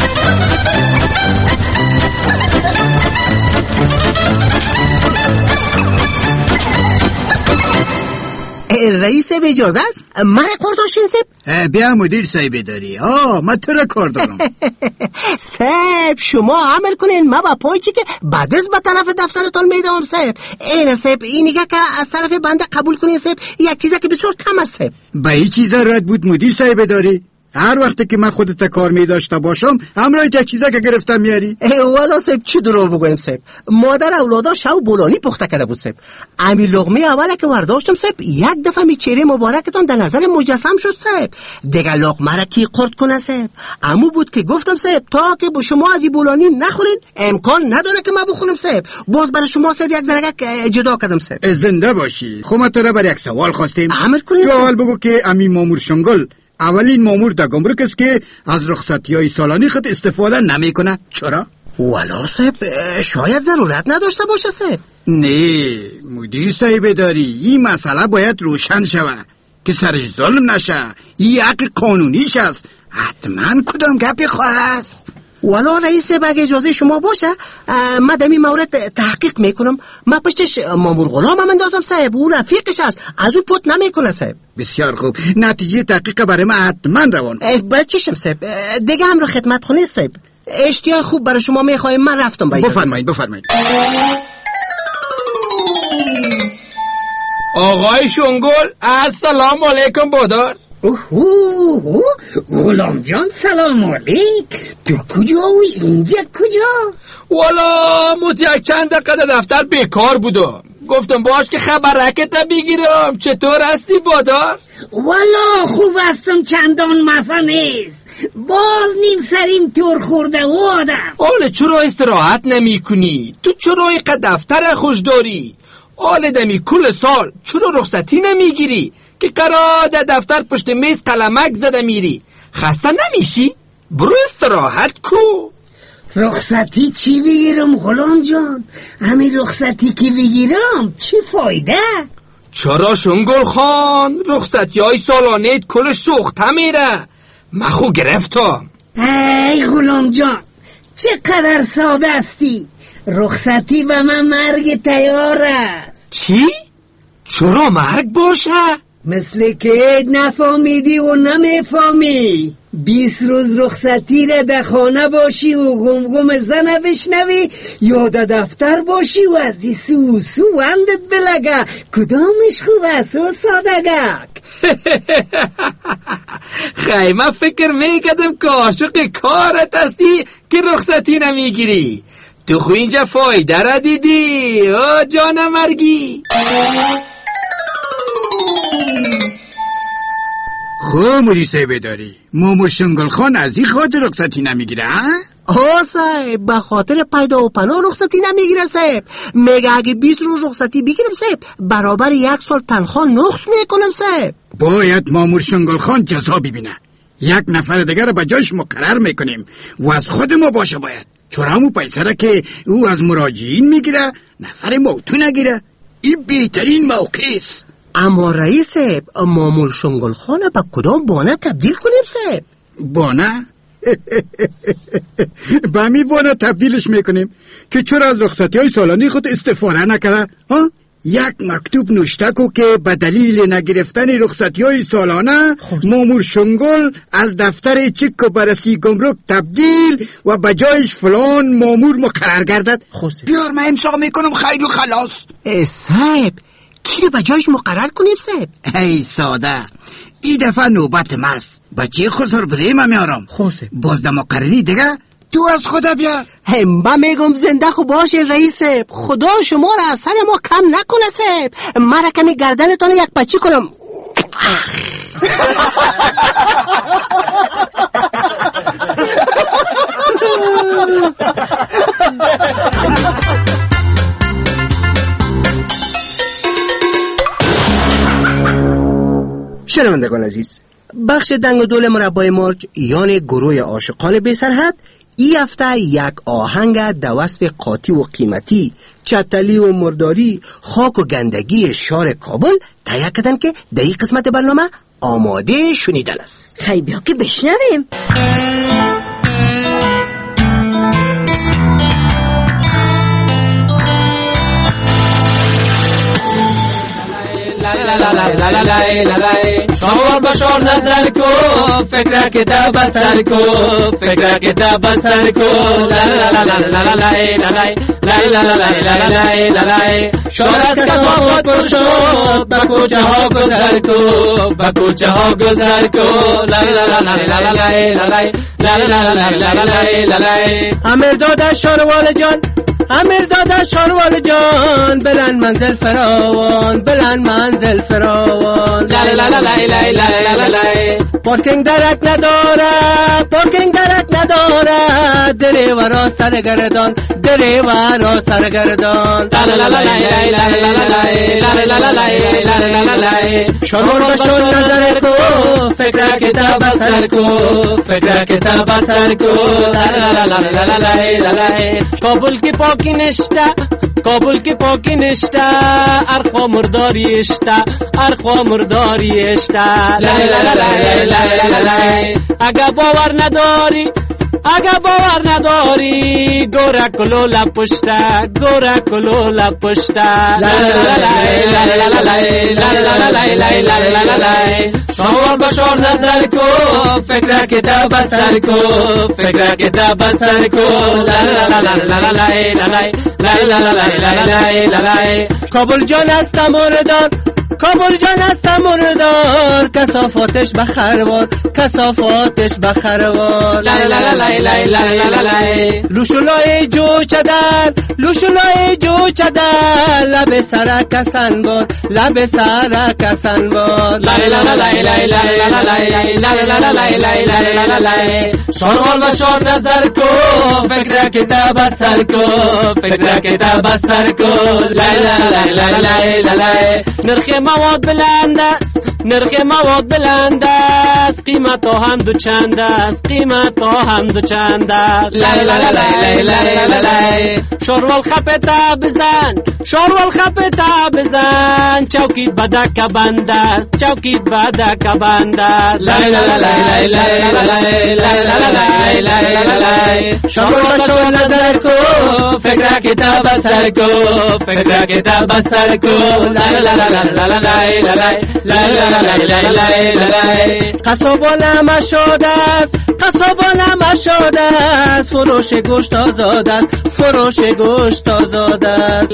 رئیس صاحب اجازه است؟ من کار داشتین صاحب؟ بیا مدیر صاحب داری. من تو را کار دارم. صاحب شما عمل کنین، من با پایچی که بعد از به طرف دفترتان میدم صاحب. این صاحب این نگه که از طرف بنده قبول کنین صاحب، یک چیزه که بسیار کم است صاحب. با این چیزا رد بود مدیر صاحب داری؟ هر وقت که من خودت کار می داشته باشم همراهت یک چیزا که گرفتم میاری. والا صاحب چی درو بگویم صاحب، مادر اولادا شو بولانی پخته کرده بود صاحب. امی لقمه اوله که ورداشتم صاحب یک دفعه می چهره مبارکتان در نظر مجسم شد صاحب. دیگه لقمه را کی قرد کنه صاحب؟ امو بود که گفتم صاحب تا که با شما از بولانی نخورین امکان نداره که ما بخورم صاحب. باز برای شما صاحب یک زرگک جدا کردم صاحب. زنده باشی. خب ما تو را برای یک سوال خواستیم. عمل کنید. سوال بگو که امی مامور شنگل اولین مامور در گمرک است که از رخصتی‌های سالانه خود استفاده نمیکنه. چرا؟ والا صاحب شاید ضرورت نداشته باشه صاحب. نه مدیر صاحب داری، این مسئله باید روشن شود که سرش ظلم نشه. این حق قانونیش است. حتما کدام گپی خواست. والا رئیس اگه اجازه شما باشه من در این مورد تحقیق میکنم. من پشتش مامور غلام هم اندازم صاحب، او رفیقش است، از او پت نمیکنه صاحب. بسیار خوب، نتیجه تحقیق برای من حتما روان. بچشم صاحب، دیگه هم رو خدمت خونه صاحب. اشتیای خوب برای شما میخوایم، من رفتم باید. بفرمایید. آقای شنگل السلام علیکم بادار. غلام جان سلام علیک. تو کجا و اینجا کجا؟ والا یک چند دقیقه دفتر بیکار بودم، گفتم باش که خبرکت بگیرم. چطور هستی بادار؟ والا خوب هستم، چندان مزه نیست. باز نیم سریم تور خورده و آدم. حالا چرا استراحت نمی کنی؟ تو چرا اینقدر دفتر خوش داری؟ حالا دمی کل سال چرا رخصتی نمیگیری که قرار در دفتر پشت میز قلمک زده میری؟ خسته نمیشی؟ برو استراحت کو. رخصتی چی بگیرم غلام جان؟ همین رخصتی که بگیرم چی فایده؟ چرا شنگل خان؟ رخصتی های سالانه کلش سوخته میره. من خو گرفتم. ای غلام جان چقدر ساده استی. رخصتی به من مرگ تیار است. چی؟ چرا مرگ باشه؟ مثل که نفهمیدی و نمیفهمی. 20 روز رخصتی را در خانه باشی و گمگم زنه بشنوی، یا در دفتر باشی و از دی سو اندت بلگه. کدامش خوب است و سادگک؟ خیمه فکر میکردم که عاشق کارت هستی که رخصتی نمیگیری. تو خو اینجا فایده را دیدی جان مرگی. خوب مدیر صاحب داری، مامور شنگل خان از این خاطر رخصتی نمیگیره؟ صاحب به خاطر پیدا و پناه رخصتی نمیگیره صاحب. میگه اگه 20 روز رخصتی بگیرم صاحب برابر 1 سال تنخواه نقص میکنم صاحب. باید مامور شنگل خان جزا ببینه. یک نفر دیگر به جایش مقرر میکنیم و از خود ما باشه باید. چرا همون پیسه را که او از مراجعین میگیره نفر موتو نگیره. این بهترین موقع است. اما رئیس صاحب مامور شنگل خانه با کدام بانه تبدیل کنیم صاحب؟ بانه؟ با می بانه تبدیلش میکنیم که چرا از رخصتی های سالانی خود استفاده نکرده؟ یک مکتوب نوشته کو که به دلیل نگرفتن رخصتی های سالانه مامور شنگل از دفتر چک و بررسی گمرک تبدیل و به جایش فلان مامور مقرر گردد. بیار من امضا میکنم خیر و خلاص. صاحب کی رو به جایش مقرر کنیم صاحب؟ ای ساده، این دفعه نوبت ماست. بچه خسر بریم میارم. باز در مقرری دیگه تو از خدا بیار. من میگم زنده خوب باشین رئیس صاحب، خدا شما را از سر ما کم نکنه صاحب. مرا کمی گردنتان یک پچی کنم. شنوندگان عزیز، بخش دنگ و دول مربای مرج یعنی گروه عاشقان بی سرحد این هفته یک آهنگ در وصف قاطی و قیمتی، چتلی و مرداری، خاک و گندگی شهر کابل تهیه کردن که در این قسمت برنامه آماده شنیدن است. خیلی بیا که بشنویم. شما بشار نظر کو فکر که تا بسر کو فکر که تا بسر کو شور از کسافات پر شد با کوچه ها گذر کو با کوچه ها گذر کو امیرداد شاروال جان، امیرداد شاروال جان، بلند منزل فراوان، بلند منزل فراوان. پارکینگ درک نداره، پارکینگ درک نداره، دریورا سرگردان، دریورا سرگردان. شاروال بشون نظر کو فکر که تا بسر کو فکر که تا بسر کو. کابل کی پاکی نشته، کابل کی پاکی نشته، ارخوا مرداری اشته، ارخوا مرداری اشته. اگه باور نداری، اگه باور نداری، گوره کلو لپشته، گوره کلو لپشته. شما بشار نظر کو فکر که تا بسر کو فکر که تا بسر کو. کابل جان است مردار، کابل جان است مردار، کسافاتش بخروار، کسافاتش بخروار. لوشولای جو چدر، لوشولای جو چدر، لب سر کسن بار، لب سر کسن بار. شاروال بشار نظر کو فکر که تا بسر کو فکر که تا بسر کو. نرخ مواد بلند است، نرخ مواد بلند است، قیمت ها هم دو چند است، قیمت ها هم دو چند است. شاروال خپتا بزن، شاروال خپتا بزن، چوکیت بدک بند است، چوکیت بدک بند است. شاروال بشار نظر کو فکر که تا بسر کو فکر که تا بسر کو. قصابانم شده است، قصابانم شده است، فروش گوشت آزاد است، فروش گوشت آزاد است.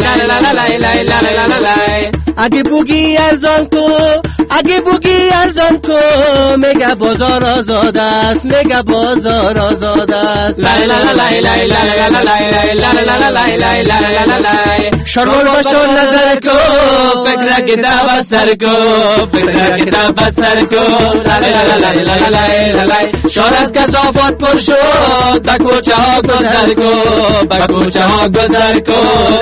اگه بوگی ارزان کو، اگه بوگی ارزان کو، میگه بازار آزاد است، میگه بازار آزاد است. شاروال بشار نظر کو فکر که تا بسر کو فکر که تا بسر کو. شور از کسافات پر شد با کوچه ها گذر کو با کوچه ها گذر کو.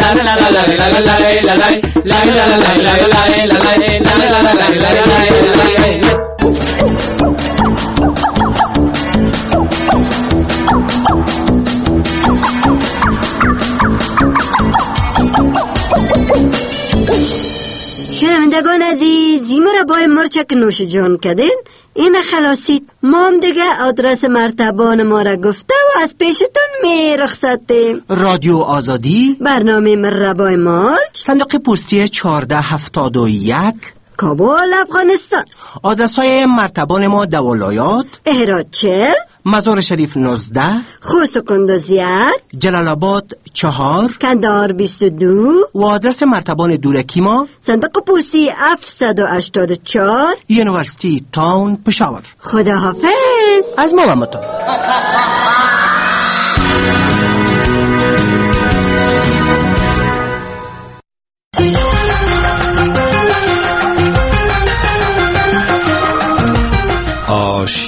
شنوندگان عزیز، این مربای مرچک نوش جان کردین، این خلاصید. ما هم دیگه آدرس مرتبان ما را گفته و از پیشتون می رخصتیم. رادیو آزادی، برنامه مربای مرچ، صندوق پستی 1471، کابل، افغانستان. آدرس های مرتبان ما در ولایات: اهرات 40، مزار شریف 19، خوست و کندوز 1، جلال آباد 4، کندهار 22 و آدرس مرتبان دولکی ما: صندوق پستی 784، یونیورسیتی تاون، پشاور. خداحافظ از ما و متون.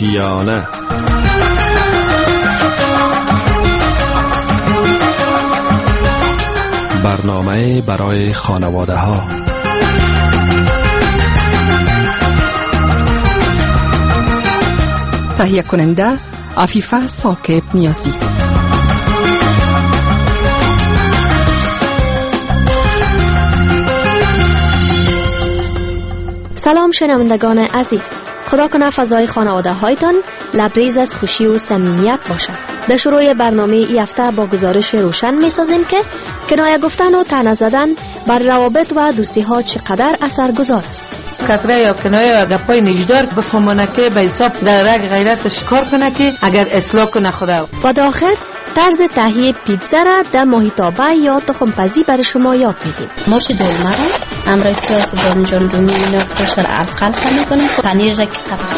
آشیانه. برنامه برای خانواده ها. تهیه کننده عفیفه ثاقب نیازی. سلام شنوندگان عزیز، خدا کنه فضای خانواده هایتان لبریز از خوشی و صمیمیت باشد. در شروع برنامه ای هفته با گزارش روشن می سازیم که کنایه گفتن و طعنه زدن بر روابط و دوستی ها چقدر اثرگذار است. کتره یا کنایه یا گپای نیجدار بفهمانه که به حساب در رگ غیرتش کار کنه که اگر اصلاح کنه خدا. و در آخر طرز تهیه پیتزا را در ماهیتابه یا تخم‌پزی برای شما یاد میدیم. مرچ دلمه را امروز پیاز و بادمجان رومی اینا کشر القل خالی کنیم. پنیر را که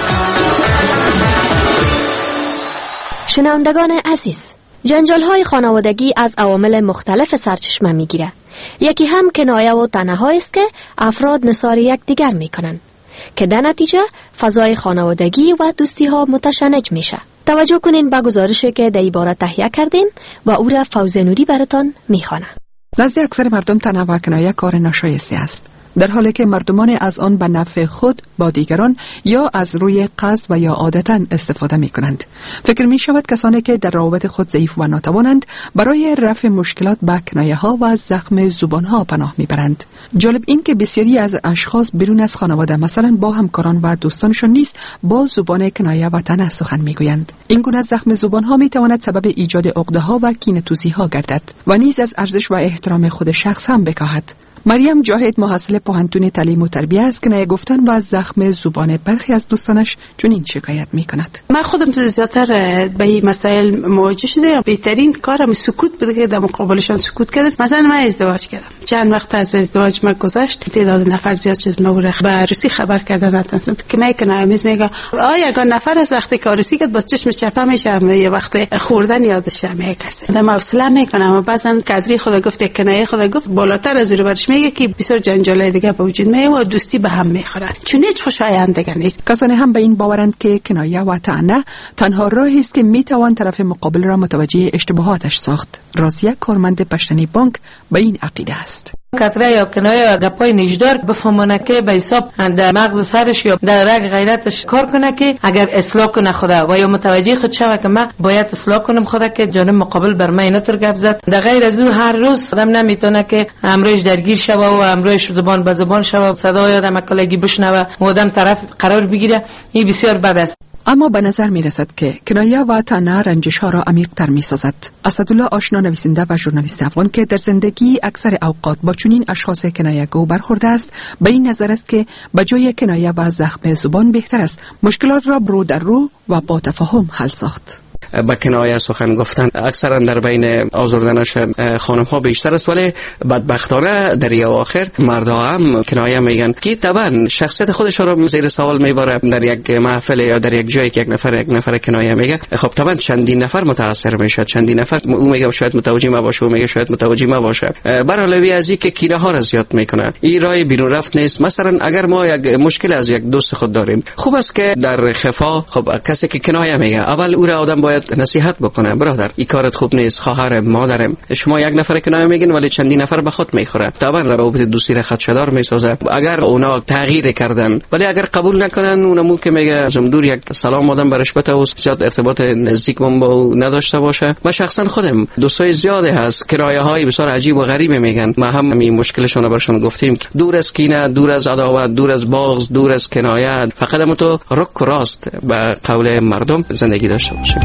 شنوندگان عزیز، جنجال‌های خانوادگی از عوامل مختلف سرچشمه می‌گیره. یکی هم کنایه و طعنه‌هایی است که افراد نثار یکدیگر می‌کنند که در نتیجه فضای خانوادگی و دوستی‌ها متشنج میشه. توجه کنین به گزارشی که در این باره تهیه کردیم و او را فوزه نوری براتان میخوانه. نزد اکثر مردم طعنه و کنایه کار ناشایسته است، در حالی که مردمان از آن به نفع خود با دیگران یا از روی قصد و یا عادتاً استفاده می کنند. فکر می شود کسانی که در روابط خود ضعیف و ناتوانند برای رفع مشکلات به کنایه ها و زخم زبان ها پناه می برند. جالب این که بسیاری از اشخاص بیرون از خانواده، مثلا با همکاران و دوستانشان نیز با زبان کنایه و طعنه سخن می گویند. این گونه زخم زبان ها می تواند سبب ایجاد عقده ها و کینه‌توزی ها گردد و نیز از ارزش و احترام خود شخص هم بکاهد. مریم جاهد محصل پوهنتون تعلیم و تربیت است که کنایه گفتن و زخم زبان برخی از دوستانش چنین شکایت می‌کند. من خودم زیادتر به این مسائل مواجه شدم. بهترین کارم سکوت بود که در مقابلشان سکوت کردم. مثلا من ازدواج کردم، چند وقت از ازدواج من گذشت، تعداد نفر زیاد شد، ما به روسی خبر کردن نتونستم که میکنه میگه آیا اگر نفر از وقتی که روسی کرد باز چشم چپه میشه، یه وقت خوردن یادش میکشه. من حوصله میکنم و بعضن قدری خدا گفت کنایه خدا گفت بالاتر از رو برش میگه که بسیار جنجالای دیگه به وجود میاد و دوستی به هم میخورن، چون هیچ خوشایندگی نیست. کسانی هم به این باورند که کنایه و طعنه تنها راهی است که میتوان طرف مقابل را متوجه اشتباهاتش ساخت. راضیه کارمند پشتنی بانک به این عقیده است. کتره یا کنایه یا گپای نیجدار بفهمانه که به حساب در مغز سرش یا در رگ غیرتش کار کنه که اگر اصلاح کنه خدا و یا متوجه خود شوه که من باید اصلاح کنم خدا که جانب مقابل بر من اینطور گپ زد. در غیر از او هر روز آدم نمیتونه که امروز درگیر شوه و امروز زبان به زبان شوه، صدای آدم کلگی بشنوه و آدم طرف قرار بگیره. این بسیار بد است. اما به نظر می رسد که کنایه و طعنه رنجش ها را عمیق تر می سازد. اسدالله آشنا نویسنده و ژورنالیست افغان که در زندگی اکثر اوقات با چنین اشخاص کنایه گو برخورده است، به این نظر است که به جای کنایه و زخم زبان بهتر است مشکلات را رو در رو و با تفاهم حل ساخت. با کنایه سخن گفتن اکثرا در بین آزردنش خانم ها بیشتر است، ولی بدبختانه در اواخر مردا هم کنایه میگن که طبعا شخصیت خودش را زیر سوال میبره. در یک محفل یا در یک جایی که یک نفر کنایه میگه، خب طبعا چندین نفر متاثر میشه، چندین نفر او میگه شاید متوجه ما باشه، او میگه شاید متوجه ما باشه. بر علاوه از این که کینه ها را زیاد میکنه، این راه بیرون رفت نیست. مثلا اگر ما یک مشکل از یک دوست خود داریم، خوب است که در خفا خب کسی که کنایه میگه اول او را آدم باید نصیحت بکنه، برادر این کارت خوب نیست، خواهرم، مادرم، شما یک نفر کنایه میگین ولی چندین نفر به خود میخوره. طبعا روابط دوستی را خدشه‌دار میسازه اگر اونا تغییر کردن. ولی اگر قبول نکنن، اونمو که میگه از دور یک سلام آدم برش بده و زیاد ارتباط نزدیک با او نداشته باشه. من شخصا خودم دوستای زیاده هست کنایه های بسیار عجیب و غریب میگن. ما هم این مشکلشون رو برشون گفتیم، دور از کینه، دور از عداوت، دور از بغض، دور از کنایه، فقط هم تو رک و راست به قول مردم زندگی داشته باشیم.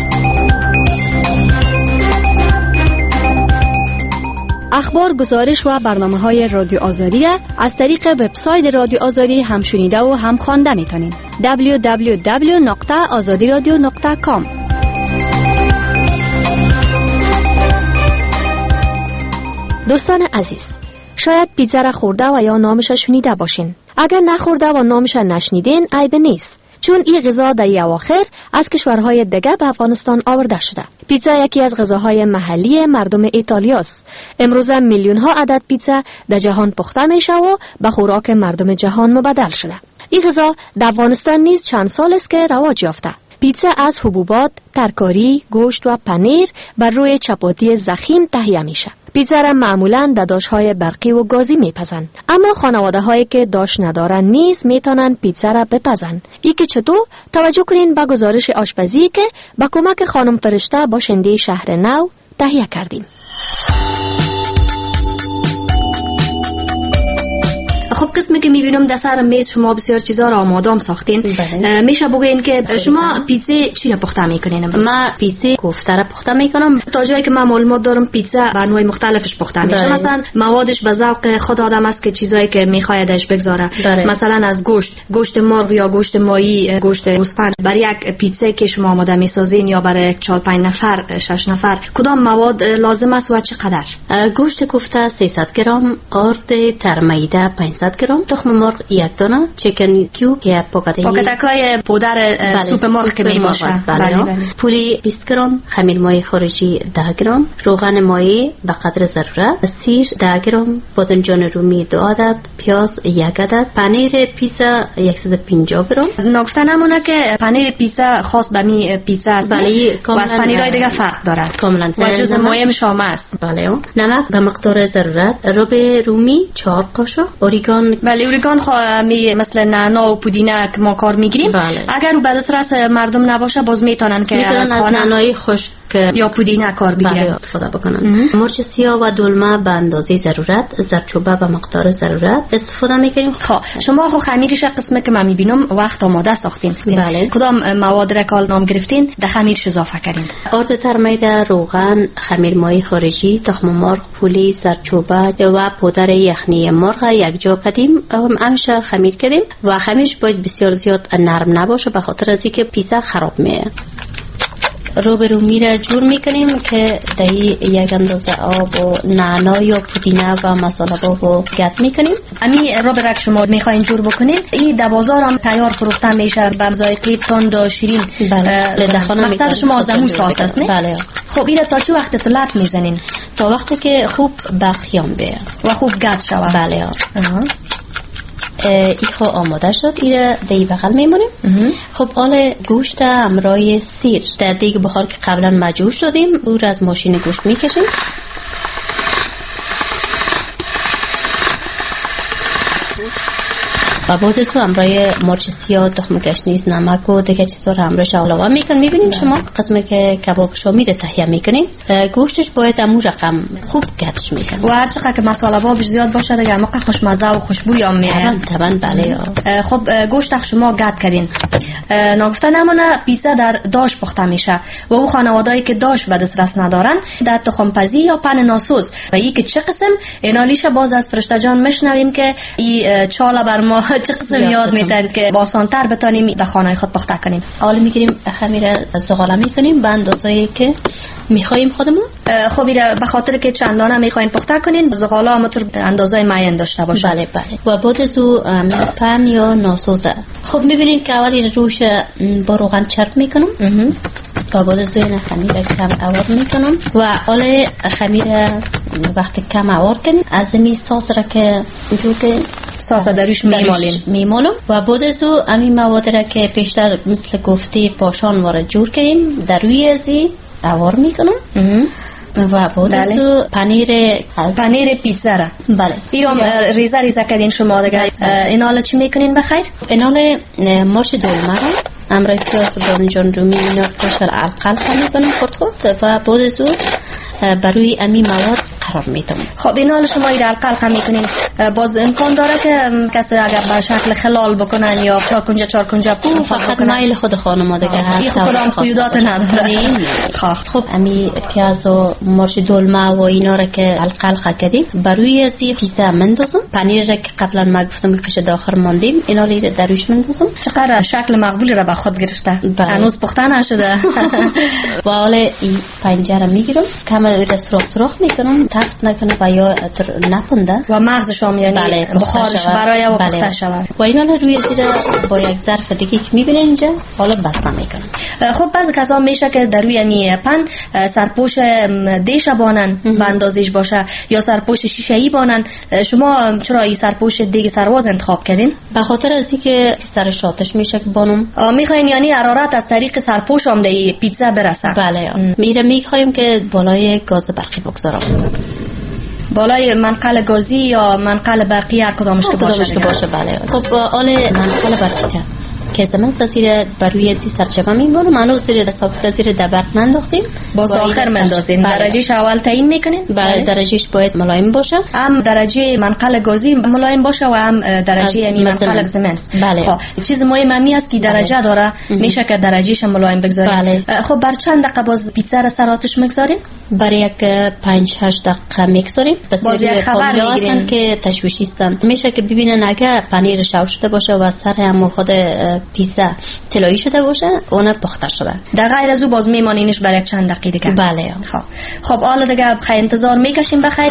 اخبار، گزارش و برنامه‌های رادیو آزادی را از طریق وبسایت رادیو آزادی هم شنیده و هم خوانده می‌تونید. www.azadiradio.com. دوستان عزیز، شاید پیتزا را خورده و یا نامش را شنیده باشین. اگر نخورده و نامش را نشنیدین عیب نیست، چون این غذا در اواخر از کشورهای دیگه به افغانستان آورده شده. پیتزا یکی از غذاهای محلی مردم ایتالیاست. امروز میلیون ها عدد پیتزا در جهان پخته میشه و به خوراک مردم جهان مبدل شده. این غذا در افغانستان نیز چند سال است که رواج یافته. پیتزا از حبوبات، ترکاری، گوشت و پنیر بر روی چپاتی ضخیم تهیه میشه. پیتزا را معمولاً در داش‌های برقی و گازی میپزند، اما خانواده هایی که داش ندارن نیز میتونن پیتزا را بپزند. این که چطور؟ توجه کنین به گزارش آشپزی که با کمک خانم فرشته باشنده شهر نو تهیه کردیم. خب قسمی که میبینم در سر میز شما بسیار چیزا را آماده ساختین. میشه بگین که شما پیتزا چی را پخته میکنین؟ ما پیتزا کوفته را پخته میکنم. تا جایی که من معلومات دارم پیتزا به انواع مختلفش پخته میشه. مثلا موادش به ذوق خود آدم است که چیزایی که میخوایدش بگذاره. مثلا از گوشت مرغ یا گوشت ماهی، گوشت گوسفند. برای یک پیتزا که شما آماده میسازین یا برای 4-5 نفر 6 نفر کدام مواد لازم است و چقدر؟ گوشت کوفته 300 گرم، آرد ترمیده 500 گرم، تخم مرغ 1 دانه، چیکن کیوب یا پاکتکای پودر سوپ مرغ که میباشه، پوری 20 گرم، خمیر ماهی خارجی 10 گرم، روغن ماهی به قدر ضرورت، سیر 10 گرم، بادمجان رومی 2 عدد، پیاز 1 عدد، پنیر پیتزا 150 گرم. نگفته نمونه که پنیر پیتزا خاص به می پیتزا است و از پنیرهای دیگه فرق داره کاملا و جزء مهم شام است. بله. نمک به مقدار ضرورت، رب رومی 4 قاشق، اوریگان. بله اوریگان مثل نعنا و پودینه که ما کار میگیریم. اگر به دسترس مردم نباشه باز میتونن که از نعنای خشک یا پودینه کار بگیرن استفاده بکنن. مرچ سیاه و دلمه به اندازه ضرورت، زردچوبه به مقدار ضرورت استفاده میکنیم. شما خمیرش قسمه که من میبینم وقت آماده ساختین. بله. کدام مواد را کال نام گرفتین در خمیرش اضافه کردین؟ آرد ترمیده، روغن، خمیر ماهی خارجی، تخم مرغ، پولی، زردچوبه و پودر یخنی مرغ یک جا کردیم. همیشه خمیر کردیم و خمیرش باید بسیار زیاد نرم نباشه به خاطر از اینکه پیتزا خراب میشه. رومی را جور میکنیم که دهی یک اندازه آب و نعنا یا پودینه و مساله با گت میکنیم. امی روبرک شما میخواین جور بکنین این در بازار هم تیار فروخته میشه به ذائقه تند و شیرین. مقصد شما زمو ساس است نه؟ بله. خب این تا چه وقت تو لط میزنین؟ تا وقتی که خوب بخیام بیه و خوب گت شود. بله. این خو آماده شد. این دی بغل میمونیم. خب حالا گوشت همراه سیر در دیگ بخار که قبلا مجور شدیم او را از ماشین گوشت میکشیم. و بعد از او همراه مرچ سیاه، تخم گشنیز، نمک و دیگه چیزا رو همراهش علاوه میکنیم. میبینین شما قسمی که کباب شامی رو تهیه میکنیم گوشتش باید امو رقم خوب گتش میکنیم و هر چقدر که مساله بابش زیاد باشه دیگه موقع خوشمزه و خوشبوی هم میاد. طبعا بله. خب گوشت شما گت کردین. نگفته نمونه پیتزا در داش پخته میشه و او خانواده‌ای که داش به دسترس ندارن در تخم پزی یا پن ناسوز و این که چه قسم اینالیشه باز از فرشته جان میشنویم که این چاله بر ما چه قسم یاد میتن که با آسان‌تر بتونیم در خانه خود پخته کنیم. حالا میگیریم خمیر زغاله میکنیم به اندازه‌ای که میخوایم خودمون. خب به خاطر که چندانه میخواین پخته کنین زغاله هم اندازه معین داشته باشه. بله بله. و بعد از او پن یا ناسوزه. خب میبینید که اولی روش با روغن چرب میکنم و بعد از این خمیر کم اوار میکنم و حالا خمیر وقتی کم اوار کنیم از این ساس را که جو که ساس دروش میمالم و بعد از او همین مواد را که پیشتر مثل گفتی پاشان وارد جور کردیم در روی ازی اوار میکنم و بعد از او پنیر پیتزا را. بله. ایرام ریزه ریزه کردین شما دیگه. اینالا چی میکنین بخیر؟ اینالا مرچ دلمه را امرای پیاز و بادمجان رومی اینا کشل علقل میکنم خورد و بعد از او بروی امی مواد قرار میدم. خب این حال شما این علقل میکنین باز امکان داره که کسی اگر به شکل خلال بکنن یا چار کنجا پو فقط مایل خود خانم دیگه هست خودم قیودات نداره. خب امی پیاز و مرچ دلمه و اینا را که علقل کردیم بروی ازی پیتزا مندازم. پنیر را که قبلا ما گفتم که قشر داخل ماندیم اینا رو دروش مندازم. چقدر شکل مقبولی را به خود گرفته. هنوز پخته نشده. و حالا این پنجره میگیرم کم سراخ میکنم تا نفت نکنه و یا نپنده و مغزش هم یعنی بله بخارش برای و پخته شود و اینا روی زیر با یک ظرف دیگه که میبینین اینجا حالا بسته میکنن. خب بعضی کسا میشه که در روی می پن سرپوش دیش بانن به اندازش باشه یا سرپوش شیشه‌ای بانن. شما چرا این سرپوش دیگه سرواز انتخاب کردین؟ به خاطر از اینکه سرش آتش میشه که بانم. میخواین یعنی حرارت از طریق سرپوش هم در پیتزا برسه؟ بله. میخوایم که بالای گاز برقی بگذارم. بالای منقل گازی یا منقل برقی هر کدامش که باشه. بله. خب آل منقل برقی که زمان سازیر بر روی سی سرچبه میگونه منو زیر ثابت زیر دبرق ننداختیم باز آخر مندازین. درجهش اول تعیین میکنین؟ بله درجهش باید ملایم باشه. هم درجه منقل گازی ملایم باشه و هم درجه یعنی منقل زمنس. بله. خب چیز مهمی است که درجه داره میشه که درجهش ملایم بگذارین. بله. خب بر چند دقیقه باز پیتزا را سر آتش میگذارین؟ برای یک 5-8 دقیقه میگذاریم. باز یک خبر میگیرین که تشویشی هستن. میشه که ببینن اگه پنیر شو شده باشه و سر هم خود پیتزا طلایی شده باشه اون پخته شده. در غیر از او باز میمانینش برای چند دقیقه دیگه. بله. خب حالا دیگه بخیر انتظار میکشیم. بخیر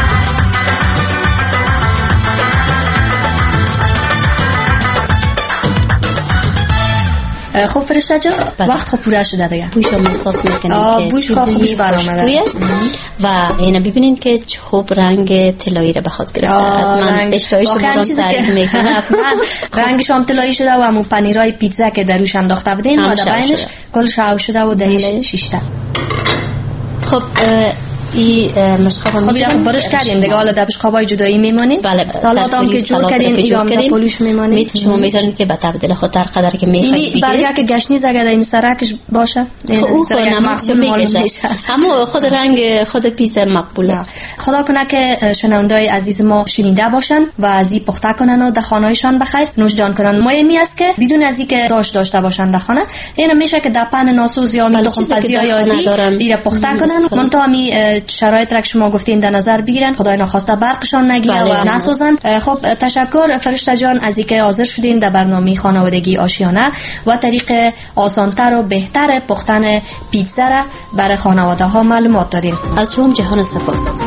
خب فرشته جان وقت خب پوره شده دیگه. بوش هم احساس میکنیم که بوش خوبش برآمده و اینا ببینین که خوب رنگ طلایی رو بخواد گرفته. من اشتهایش رو تعریف میکنم. رنگش هم طلایی شده و همون پنیرای پیتزا که دروش انداخته بودین و در بینش کل شو شده و دهش شیشته. خب این مشقاب خب اینا برش کردیم دیگه. حالا دبش قابای جدایی میمونین. بله. سالاد هم که جور کردین اینا هم پلوش میمونین. شما میذارین که به تبدیل خود هر قدر که میخواید بگیرید. برگه که گشنیز اگه این سرکش باشه او نمکش میکشه. اما خود رنگ خود پیتزا مقبول است. خدا کنه که شنوندای عزیز ما شنیده باشن و از این پخته کنن و در خانه‌هایشان بخیر نوشجان کنن. مهمی است که بدون از اینکه داشته باشن در خانه اینا میشه که در پن ناسوز یا تخم پزی یا عادی اینا پخته کنن. منتها می شرایط را که شما گفتین در نظر بگیرن. خدای نخواسته برقشان نگیره و نسوزن. خب تشکر فرشته جان از اینکه حاضر شدین در برنامه خانوادگی آشیانه و طریق آسانتر و بهتر پختن پیتزا را برای خانواده ها معلومات دادین. از شما جهان سپاس.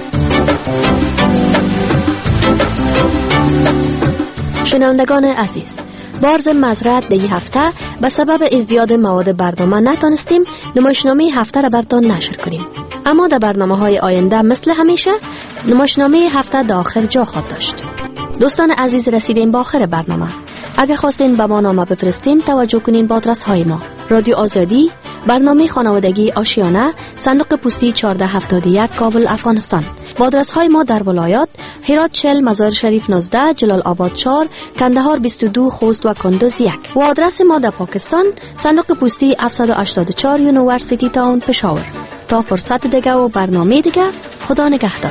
شنوندگان عزیز، بارز مزرعت دی هفته به سبب ازدیاد مواد برنامه نتانستیم نمایشنامه هفته را براتان نشر کنیم، اما در برنامه‌های آینده مثل همیشه نمایشنامه هفته در آخر جا خواهد داشت. دوستان عزیز رسیدیم به آخر برنامه. اگر خواستین به ما نامه بفرستین توجه کنین به آدرس های ما: رادیو آزادی، برنامه خانوادگی آشیانه، صندوق پستی 1471 کابل افغانستان. و آدرس های ما در ولایات: هرات 40 مزار شریف 19 جلال آباد 4 کندهار 22 خوست و کندوز 1. و آدرس ما در پاکستان: صندوق پستی 784 یونیورسیتی تاون پشاور. تا فرصت دیگه و برنامه دیگه، خدا نگهدار.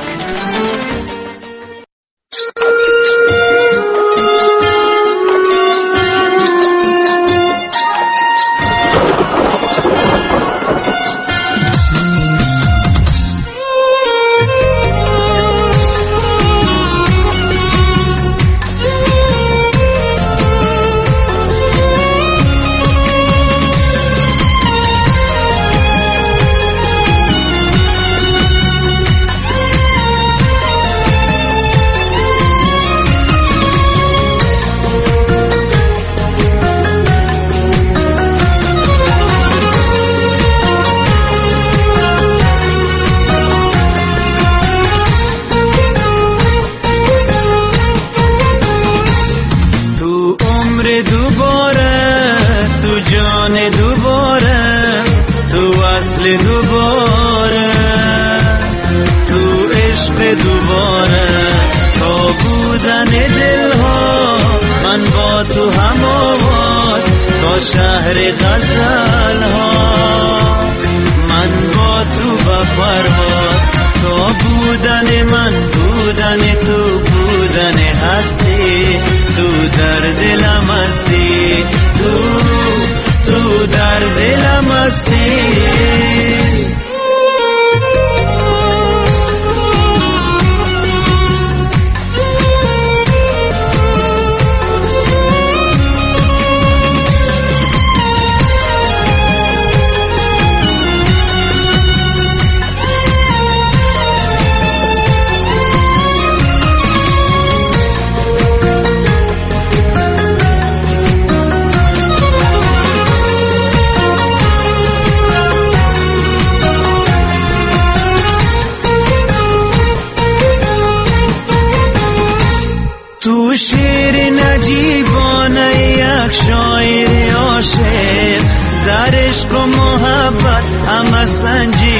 شهر غزل ها من با تو بپرواز تو بودن من بودن تو بودن هستی تو در دلم هستی تو در دلم هستی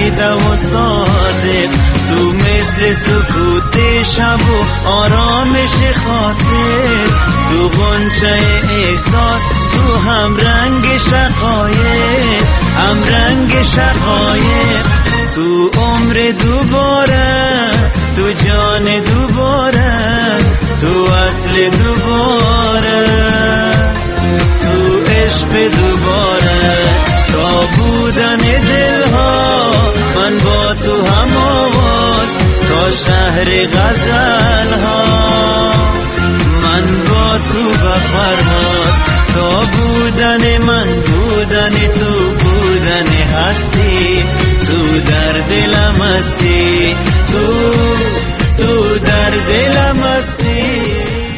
پریده و صادق، تو مثل سکوت شب و آرامش خاطر، تو غنچه احساس، تو هم رنگ شقایق، هم رنگ شقایق، تو عمر دوباره، تو جان دوباره، تو اصل دوباره، تو عشق دوباره، تا بودن دلها من با تو هم آواز، تا شهر غزل ها من با تو به پرواز، تا بودن من بودن تو بودن هستی، تو در دلم هستی، تو در دلم هستی.